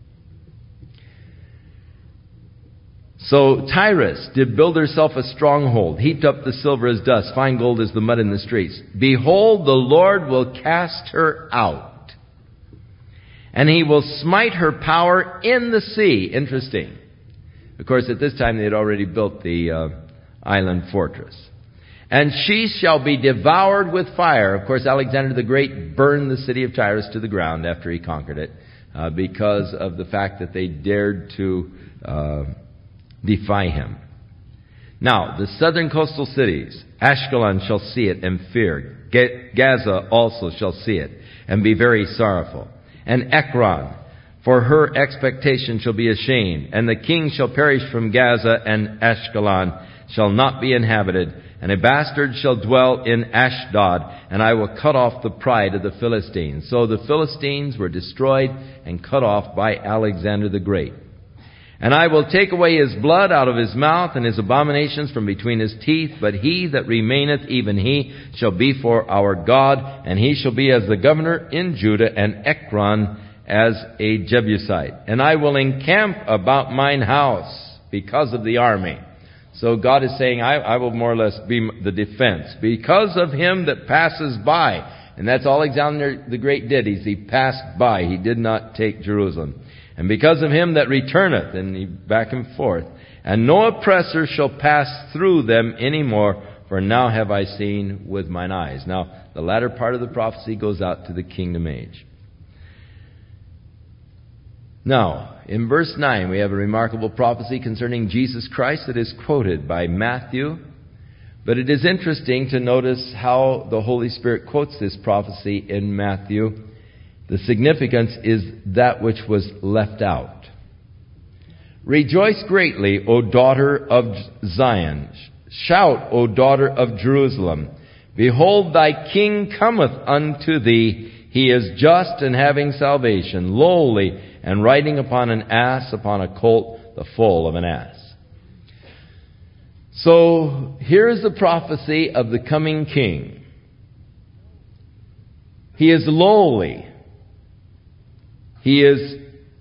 So Tyrus did build herself a stronghold, heaped up the silver as dust, fine gold as the mud in the streets. Behold, the Lord will cast her out, and he will smite her power in the sea. Interesting. Of course, at this time they had already built the island fortress. And she shall be devoured with fire. Of course, Alexander the Great burned the city of Tyrus to the ground after he conquered it because of the fact that they dared to defy him. Now, the southern coastal cities, Ashkelon shall see it and fear. Gaza also shall see it and be very sorrowful. And Ekron, for her expectation shall be ashamed. And the king shall perish from Gaza, and Ashkelon shall not be inhabited. And a bastard shall dwell in Ashdod, and I will cut off the pride of the Philistines. So the Philistines were destroyed and cut off by Alexander the Great. And I will take away his blood out of his mouth and his abominations from between his teeth. But he that remaineth, even he, shall be for our God. And he shall be as the governor in Judah, and Ekron as a Jebusite. And I will encamp about mine house because of the army. So God is saying, I will more or less be the defense. Because of him that passes by. And that's all Alexander the Great did. He passed by. He did not take Jerusalem. And because of him that returneth, and he back and forth, and no oppressor shall pass through them any more, for now have I seen with mine eyes. Now, the latter part of the prophecy goes out to the kingdom age. Now, in verse 9, we have a remarkable prophecy concerning Jesus Christ that is quoted by Matthew. But it is interesting to notice how the Holy Spirit quotes this prophecy in Matthew. The significance is that which was left out. Rejoice greatly, O daughter of Zion. Shout, O daughter of Jerusalem. Behold, thy king cometh unto thee. He is just and having salvation, lowly, and riding upon an ass, upon a colt, the foal of an ass. So, here's the prophecy of the coming king. He is lowly. He is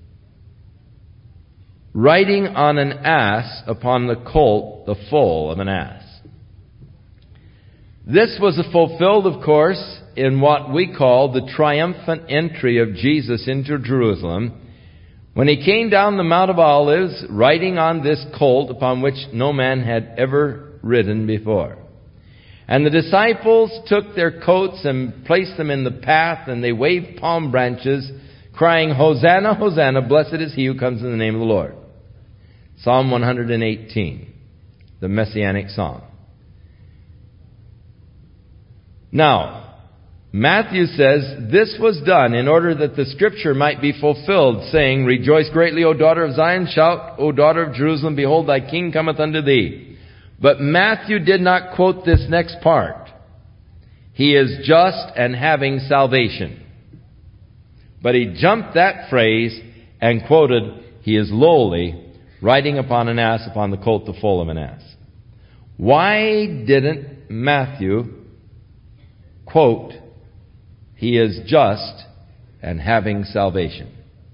riding on an ass, upon the colt, the foal of an ass. This was fulfilled, of course, in what we call the triumphant entry of Jesus into Jerusalem, when he came down the Mount of Olives, riding on this colt upon which no man had ever ridden before. And the disciples took their coats and placed them in the path, and they waved palm branches, crying, Hosanna, Hosanna, blessed is he who comes in the name of the Lord. Psalm 118, the Messianic Psalm. Now, Matthew says this was done in order that the scripture might be fulfilled, saying, Rejoice greatly, O daughter of Zion, shout, O daughter of Jerusalem, behold, thy king cometh unto thee. But Matthew did not quote this next part. He is just and having salvation. But he jumped that phrase and quoted, He is lowly, riding upon an ass, upon the colt, the foal of an ass. Why didn't Matthew quote, He is just and having salvation.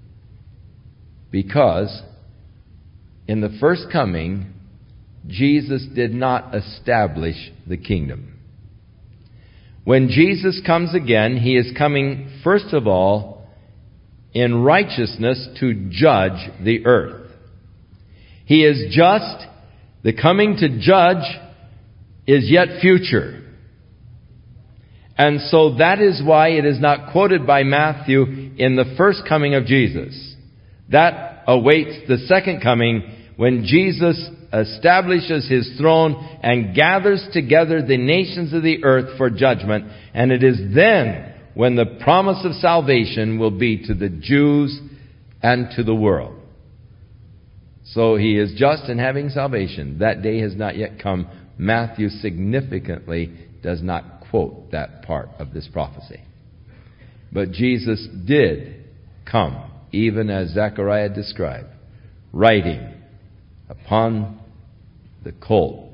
Because in the first coming, Jesus did not establish the kingdom. When Jesus comes again, He is coming, first of all, in righteousness to judge the earth. He is just. The coming to judge is yet future. And so that is why it is not quoted by Matthew in the first coming of Jesus. That awaits the second coming, when Jesus establishes His throne and gathers together the nations of the earth for judgment. And it is then when the promise of salvation will be to the Jews and to the world. So He is just and having salvation. That day has not yet come. Matthew significantly does not quote that part of this prophecy. But Jesus did come, even as Zechariah described, riding upon the colt.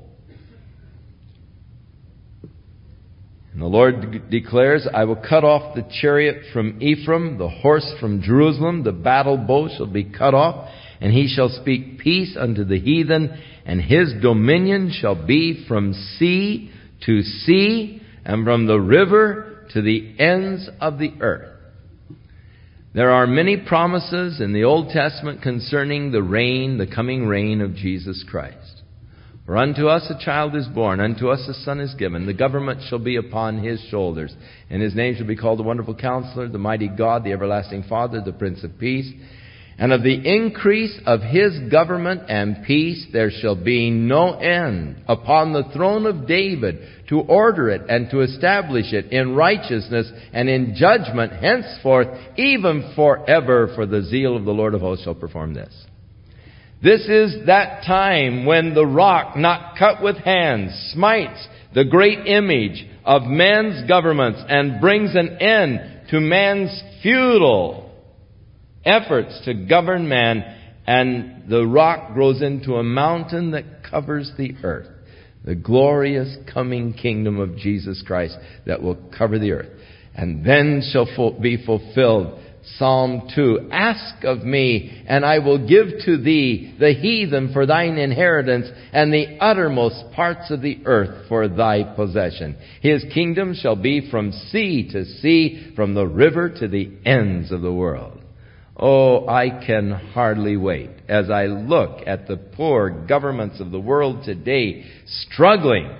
And the Lord declares, I will cut off the chariot from Ephraim, the horse from Jerusalem, the battle bow shall be cut off, and he shall speak peace unto the heathen, and his dominion shall be from sea to sea, and from the river to the ends of the earth. There are many promises in the Old Testament concerning the coming reign of Jesus Christ. For unto us a child is born, unto us a son is given. The government shall be upon His shoulders, and His name shall be called the Wonderful Counselor, the Mighty God, the Everlasting Father, the Prince of Peace. And of the increase of His government and peace there shall be no end upon the throne of David, to order it and to establish it in righteousness and in judgment henceforth, even forever. For the zeal of the Lord of hosts shall perform this. This is that time when the rock, not cut with hands, smites the great image of men's governments and brings an end to man's feudal efforts to govern man, and the rock grows into a mountain that covers the earth. The glorious coming kingdom of Jesus Christ that will cover the earth. And then shall be fulfilled Psalm 2, Ask of me, and I will give to thee the heathen for thine inheritance, and the uttermost parts of the earth for thy possession. His kingdom shall be from sea to sea, from the river to the ends of the world. Oh, I can hardly wait as I look at the poor governments of the world today struggling,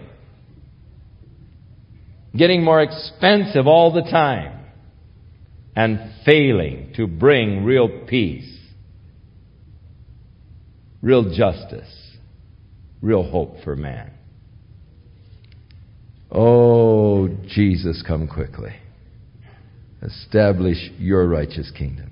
getting more expensive all the time, and failing to bring real peace, real justice, real hope for man. Oh, Jesus, come quickly. Establish your righteous kingdom.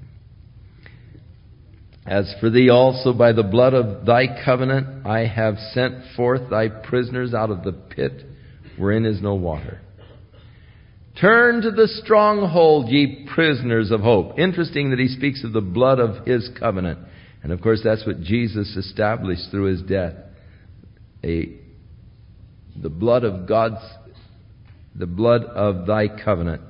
As for thee also, by the blood of thy covenant, I have sent forth thy prisoners out of the pit wherein is no water. Turn to the stronghold, ye prisoners of hope. Interesting that he speaks of the blood of his covenant. And of course, that's what Jesus established through his death. The blood of the blood of thy covenant.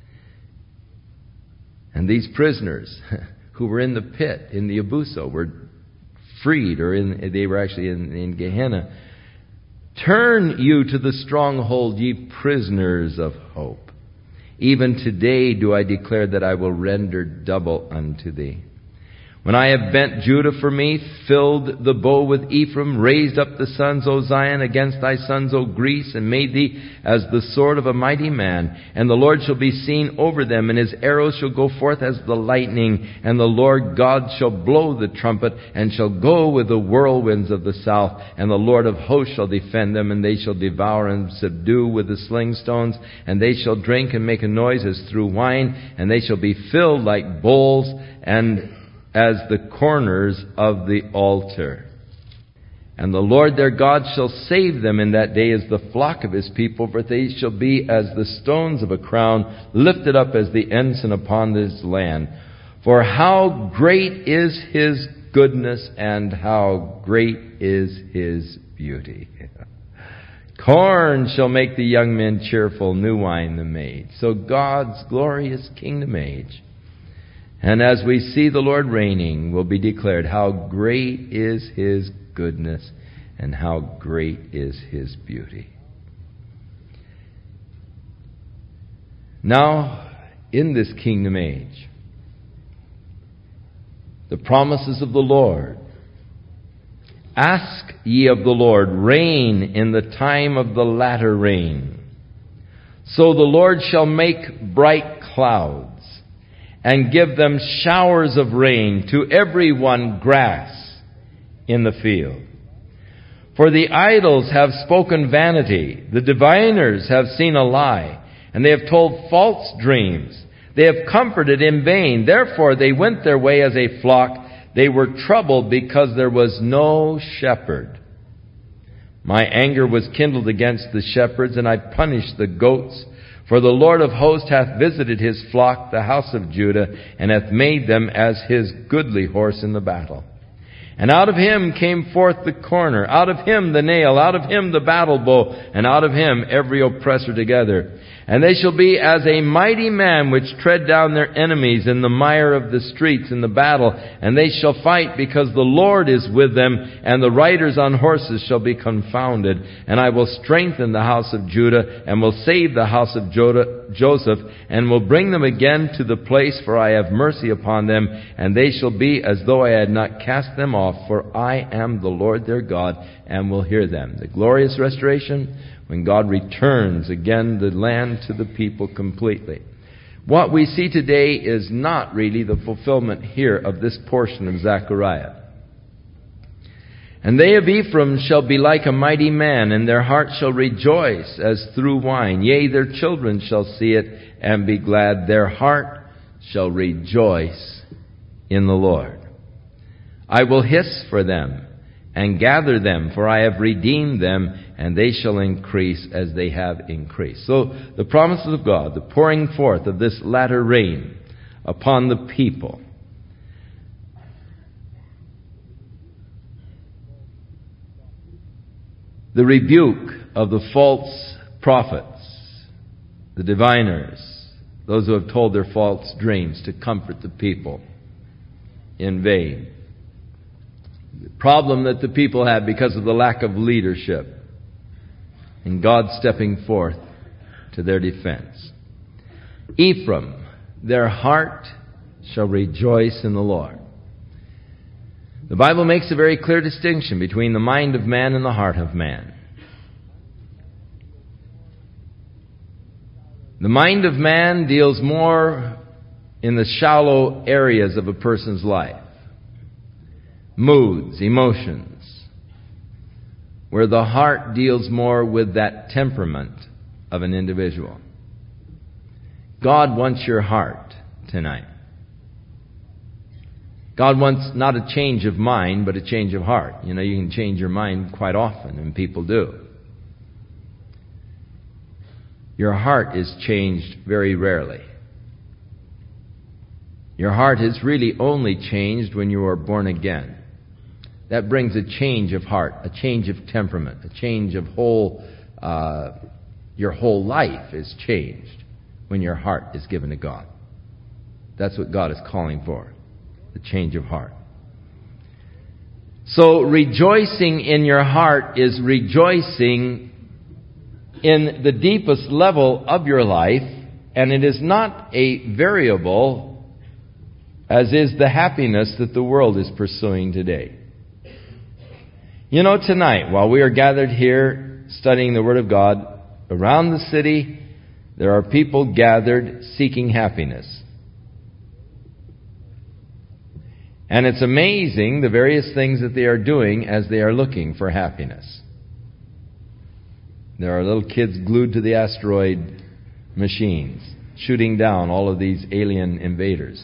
And these prisoners who were in the pit, in the Abuso, were freed, or they were actually in Gehenna. Turn you to the stronghold, ye prisoners of hope. Even today do I declare that I will render double unto thee. When I have bent Judah for me, filled the bow with Ephraim, raised up the sons, O Zion, against thy sons, O Greece, and made thee as the sword of a mighty man. And the Lord shall be seen over them, and his arrows shall go forth as the lightning. And the Lord God shall blow the trumpet, and shall go with the whirlwinds of the south. And the Lord of hosts shall defend them, and they shall devour and subdue with the sling stones. And they shall drink and make a noise as through wine, and they shall be filled like bowls, and as the corners of the altar. And the Lord their God shall save them in that day as the flock of his people, for they shall be as the stones of a crown, lifted up as the ensign upon this land. For how great is his goodness, and how great is his beauty. Corn shall make the young men cheerful, new wine the maid. So God's glorious kingdom age. And as we see the Lord reigning, will be declared how great is His goodness and how great is His beauty. Now, in this kingdom age, the promises of the Lord. Ask ye of the Lord rain in the time of the latter rain. So the Lord shall make bright clouds and give them showers of rain, to every one grass in the field. For the idols have spoken vanity, the diviners have seen a lie, and they have told false dreams. They have comforted in vain. Therefore they went their way as a flock. They were troubled because there was no shepherd. My anger was kindled against the shepherds, and I punished the goats. For the Lord of hosts hath visited His flock, the house of Judah, and hath made them as His goodly horse in the battle. And out of him came forth the corner, out of him the nail, out of him the battle bow, and out of him every oppressor together. And they shall be as a mighty man which tread down their enemies in the mire of the streets in the battle. And they shall fight because the Lord is with them, and the riders on horses shall be confounded. And I will strengthen the house of Judah, and will save the house of Joseph, and will bring them again to the place, for I have mercy upon them. And they shall be as though I had not cast them off, for I am the Lord their God, and will hear them. The glorious restoration, when God returns again the land to the people completely. What we see today is not really the fulfillment here of this portion of Zechariah. And they of Ephraim shall be like a mighty man, and their heart shall rejoice as through wine. Yea, their children shall see it and be glad. Their heart shall rejoice in the Lord. I will hiss for them and gather them, for I have redeemed them, and they shall increase as they have increased. So the promises of God, the pouring forth of this latter rain upon the people. The rebuke of the false prophets, the diviners, those who have told their false dreams to comfort the people in vain. The problem that the people had because of the lack of leadership, and God stepping forth to their defense. Ephraim, their heart shall rejoice in the Lord. The Bible makes a very clear distinction between the mind of man and the heart of man. The mind of man deals more in the shallow areas of a person's life. Moods, emotions. Where the heart deals more with that temperament of an individual. God wants your heart tonight. God wants not a change of mind, but a change of heart. You know, you can change your mind quite often, and people do. Your heart is changed very rarely. Your heart is really only changed when you are born again. That brings a change of heart, a change of temperament, a change of your whole life is changed when your heart is given to God. That's what God is calling for, the change of heart. So rejoicing in your heart is rejoicing in the deepest level of your life, and it is not a variable as is the happiness that the world is pursuing today. You know, tonight, while we are gathered here studying the Word of God, around the city, there are people gathered seeking happiness. And it's amazing the various things that they are doing as they are looking for happiness. There are little kids glued to the asteroid machines, shooting down all of these alien invaders.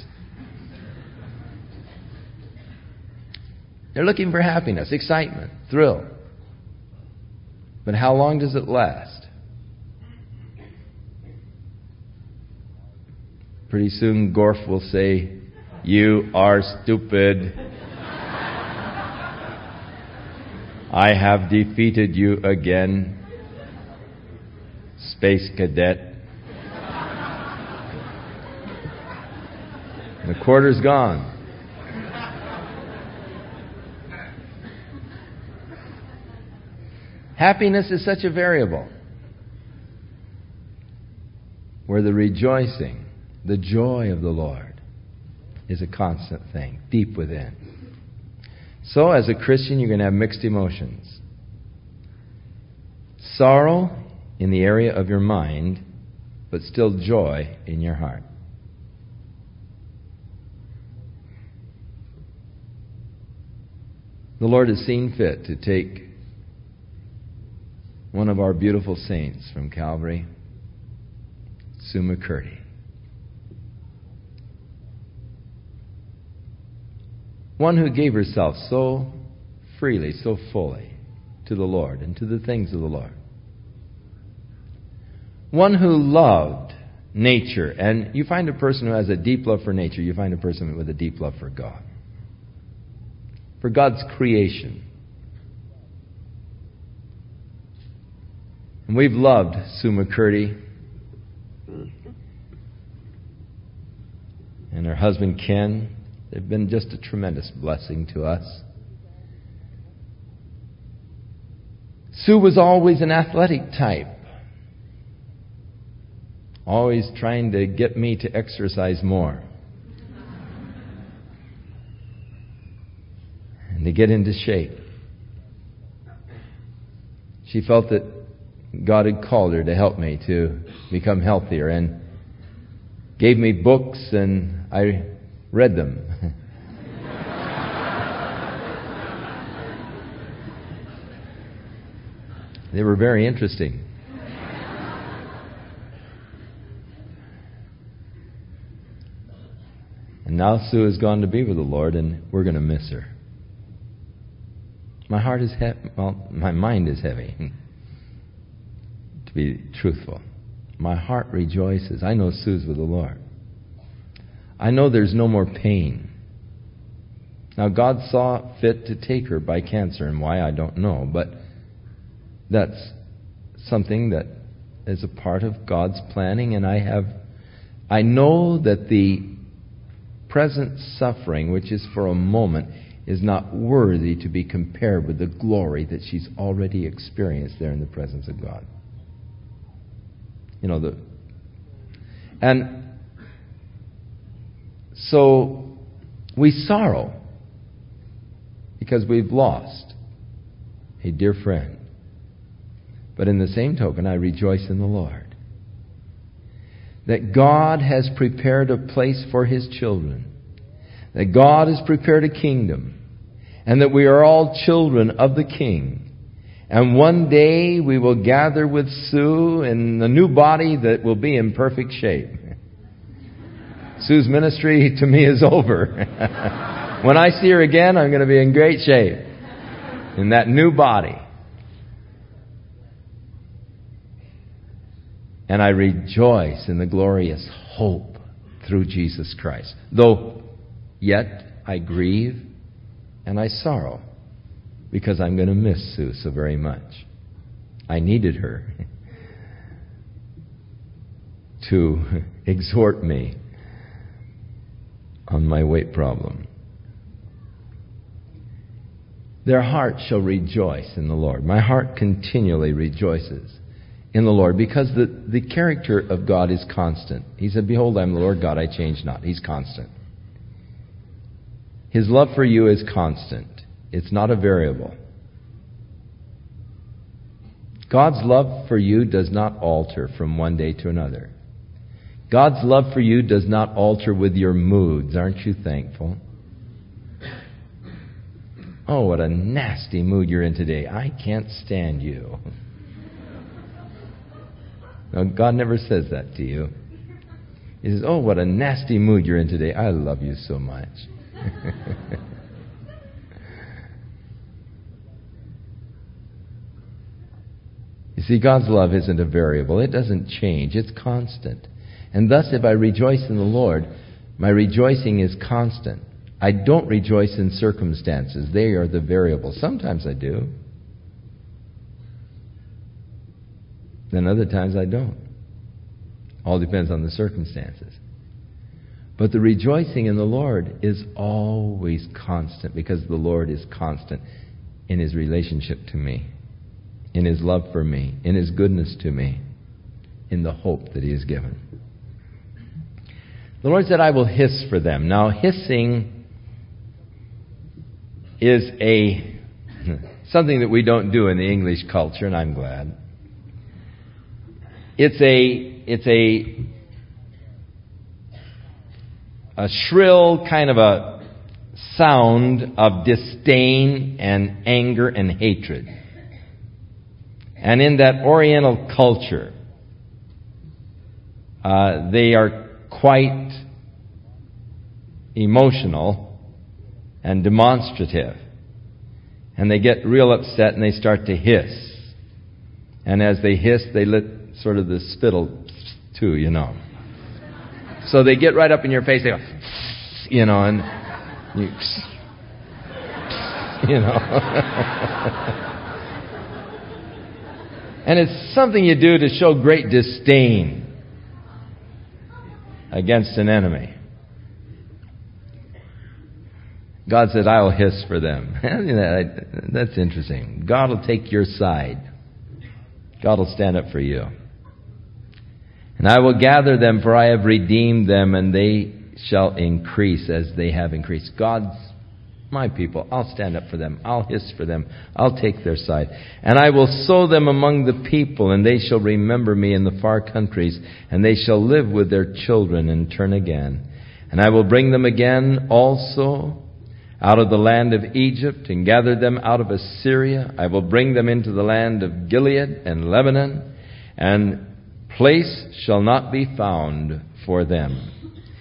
They're looking for happiness, excitement, thrill. But how long does it last? Pretty soon Gorf will say, "You are stupid. I have defeated you again. Space Cadet. The quarter's gone. Happiness is such a variable, where the rejoicing, the joy of the Lord, is a constant thing, deep within. So, as a Christian, you're going to have mixed emotions. Sorrow in the area of your mind, but still joy in your heart. The Lord has seen fit to take one of our beautiful saints from Calvary, Sue McCurdy. One who gave herself so freely, so fully to the Lord and to the things of the Lord. One who loved nature. And you find a person who has a deep love for nature, you find a person with a deep love for God. For God's creation. And we've loved Sue McCurdy and her husband Ken. They've been just a tremendous blessing to us. Sue was always an athletic type. Always trying to get me to exercise more. And to get into shape. She felt that God had called her to help me to become healthier and gave me books and I read them. They were very interesting. And now Sue has gone to be with the Lord and we're going to miss her. My heart is my mind is heavy. To be truthful. My heart rejoices. I know Sue's with the Lord. I know there's no more pain. Now God saw fit to take her by cancer, and why I don't know, but that's something that is a part of God's planning, and I know that the present suffering, which is for a moment, is not worthy to be compared with the glory that she's already experienced there in the presence of God. And so we sorrow because we've lost a dear friend. But in the same token, I rejoice in the Lord that God has prepared a place for His children, that God has prepared a kingdom, and that we are all children of the King. And one day we will gather with Sue in a new body that will be in perfect shape. Sue's ministry to me is over. When I see her again, I'm going to be in great shape in that new body. And I rejoice in the glorious hope through Jesus Christ. Though yet I grieve and I sorrow because I'm going to miss Sue so very much. I needed her to exhort me on my weight problem. Their heart shall rejoice in the Lord. My heart continually rejoices in the Lord because the character of God is constant. He said, "Behold, I am the Lord God, I change not." He's constant. His love for you is constant. It's not a variable. God's love for you does not alter from one day to another. God's love for you does not alter with your moods. Aren't you thankful? Oh, what a nasty mood you're in today. I can't stand you. No, God never says that to you. He says, "Oh, what a nasty mood you're in today. I love you so much." You see, God's love isn't a variable. It doesn't change. It's constant. And thus, if I rejoice in the Lord, my rejoicing is constant. I don't rejoice in circumstances. They are the variable. Sometimes I do. Then other times I don't. All depends on the circumstances. But the rejoicing in the Lord is always constant, because the Lord is constant in His relationship to me, in His love for me, in His goodness to me, in the hope that He has given. The Lord said, I will hiss for them. Now, hissing is something that we don't do in the English culture, and I'm glad. It's a shrill kind of a sound of disdain and anger and hatred. And in that Oriental culture, they are quite emotional and demonstrative. And they get real upset and they start to hiss. And as they hiss, they let sort of the spittle too, you know. So they get right up in your face, they go, you know, and you know. And it's something you do to show great disdain against an enemy. God said, I will hiss for them. That's interesting. God will take your side. God will stand up for you. And I will gather them, for I have redeemed them, and they shall increase as they have increased. God's my people. I'll stand up for them. I'll hiss for them. I'll take their side. And I will sow them among the people, and they shall remember me in the far countries, and they shall live with their children and turn again. And I will bring them again also out of the land of Egypt, and gather them out of Assyria. I will bring them into the land of Gilead and Lebanon, and place shall not be found for them.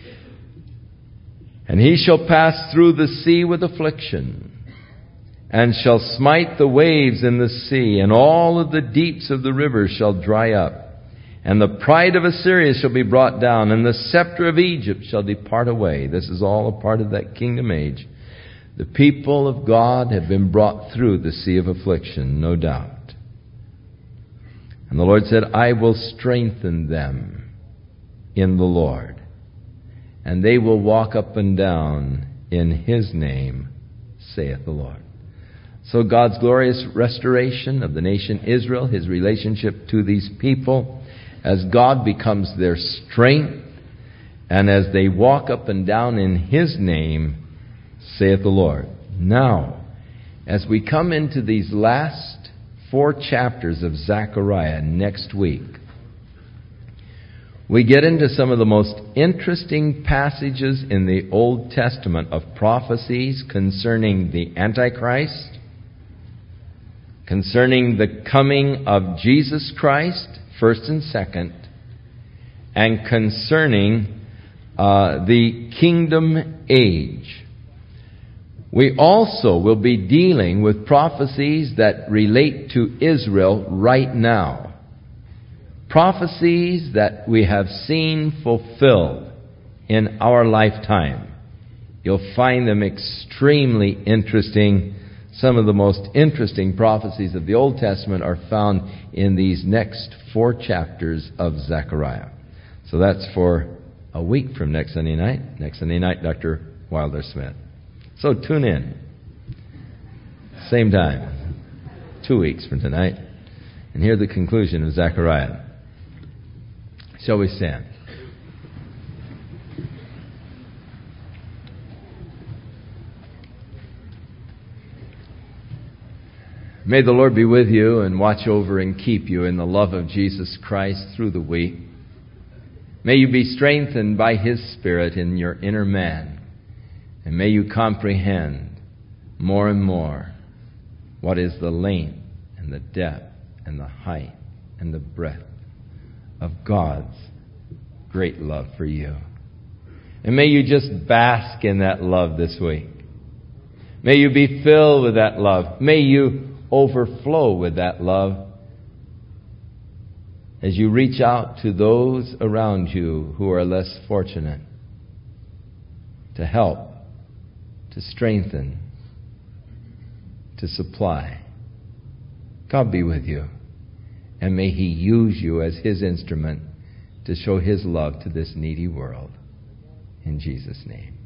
And he shall pass through the sea with affliction, and shall smite the waves in the sea, and all of the deeps of the rivers shall dry up. And the pride of Assyria shall be brought down, and the scepter of Egypt shall depart away. This is all a part of that kingdom age. The people of God have been brought through the sea of affliction, no doubt. And the Lord said, I will strengthen them in the Lord, and they will walk up and down in His name, saith the Lord. So God's glorious restoration of the nation Israel, His relationship to these people, as God becomes their strength, and as they walk up and down in His name, saith the Lord. Now, as we come into these last 4 chapters of Zechariah next week, we get into some of the most interesting passages in the Old Testament of prophecies concerning the Antichrist, concerning the coming of Jesus Christ, first and second, and concerning the kingdom age. We also will be dealing with prophecies that relate to Israel right now. Prophecies that we have seen fulfilled in our lifetime. You'll find them extremely interesting. Some of the most interesting prophecies of the Old Testament are found in these next 4 chapters of Zechariah. So that's for a week from next Sunday night. Next Sunday night, Dr. Wilder Smith. So tune in. Same time. 2 weeks from tonight. And hear the conclusion of Zechariah. Shall we stand? May the Lord be with you and watch over and keep you in the love of Jesus Christ through the week. May you be strengthened by His Spirit in your inner man. And may you comprehend more and more what is the length and the depth and the height and the breadth of God's great love for you. And may you just bask in that love this week. May you be filled with that love. May you overflow with that love as you reach out to those around you who are less fortunate, to help, to strengthen, to supply. God be with you. And may He use you as His instrument to show His love to this needy world. In Jesus' name.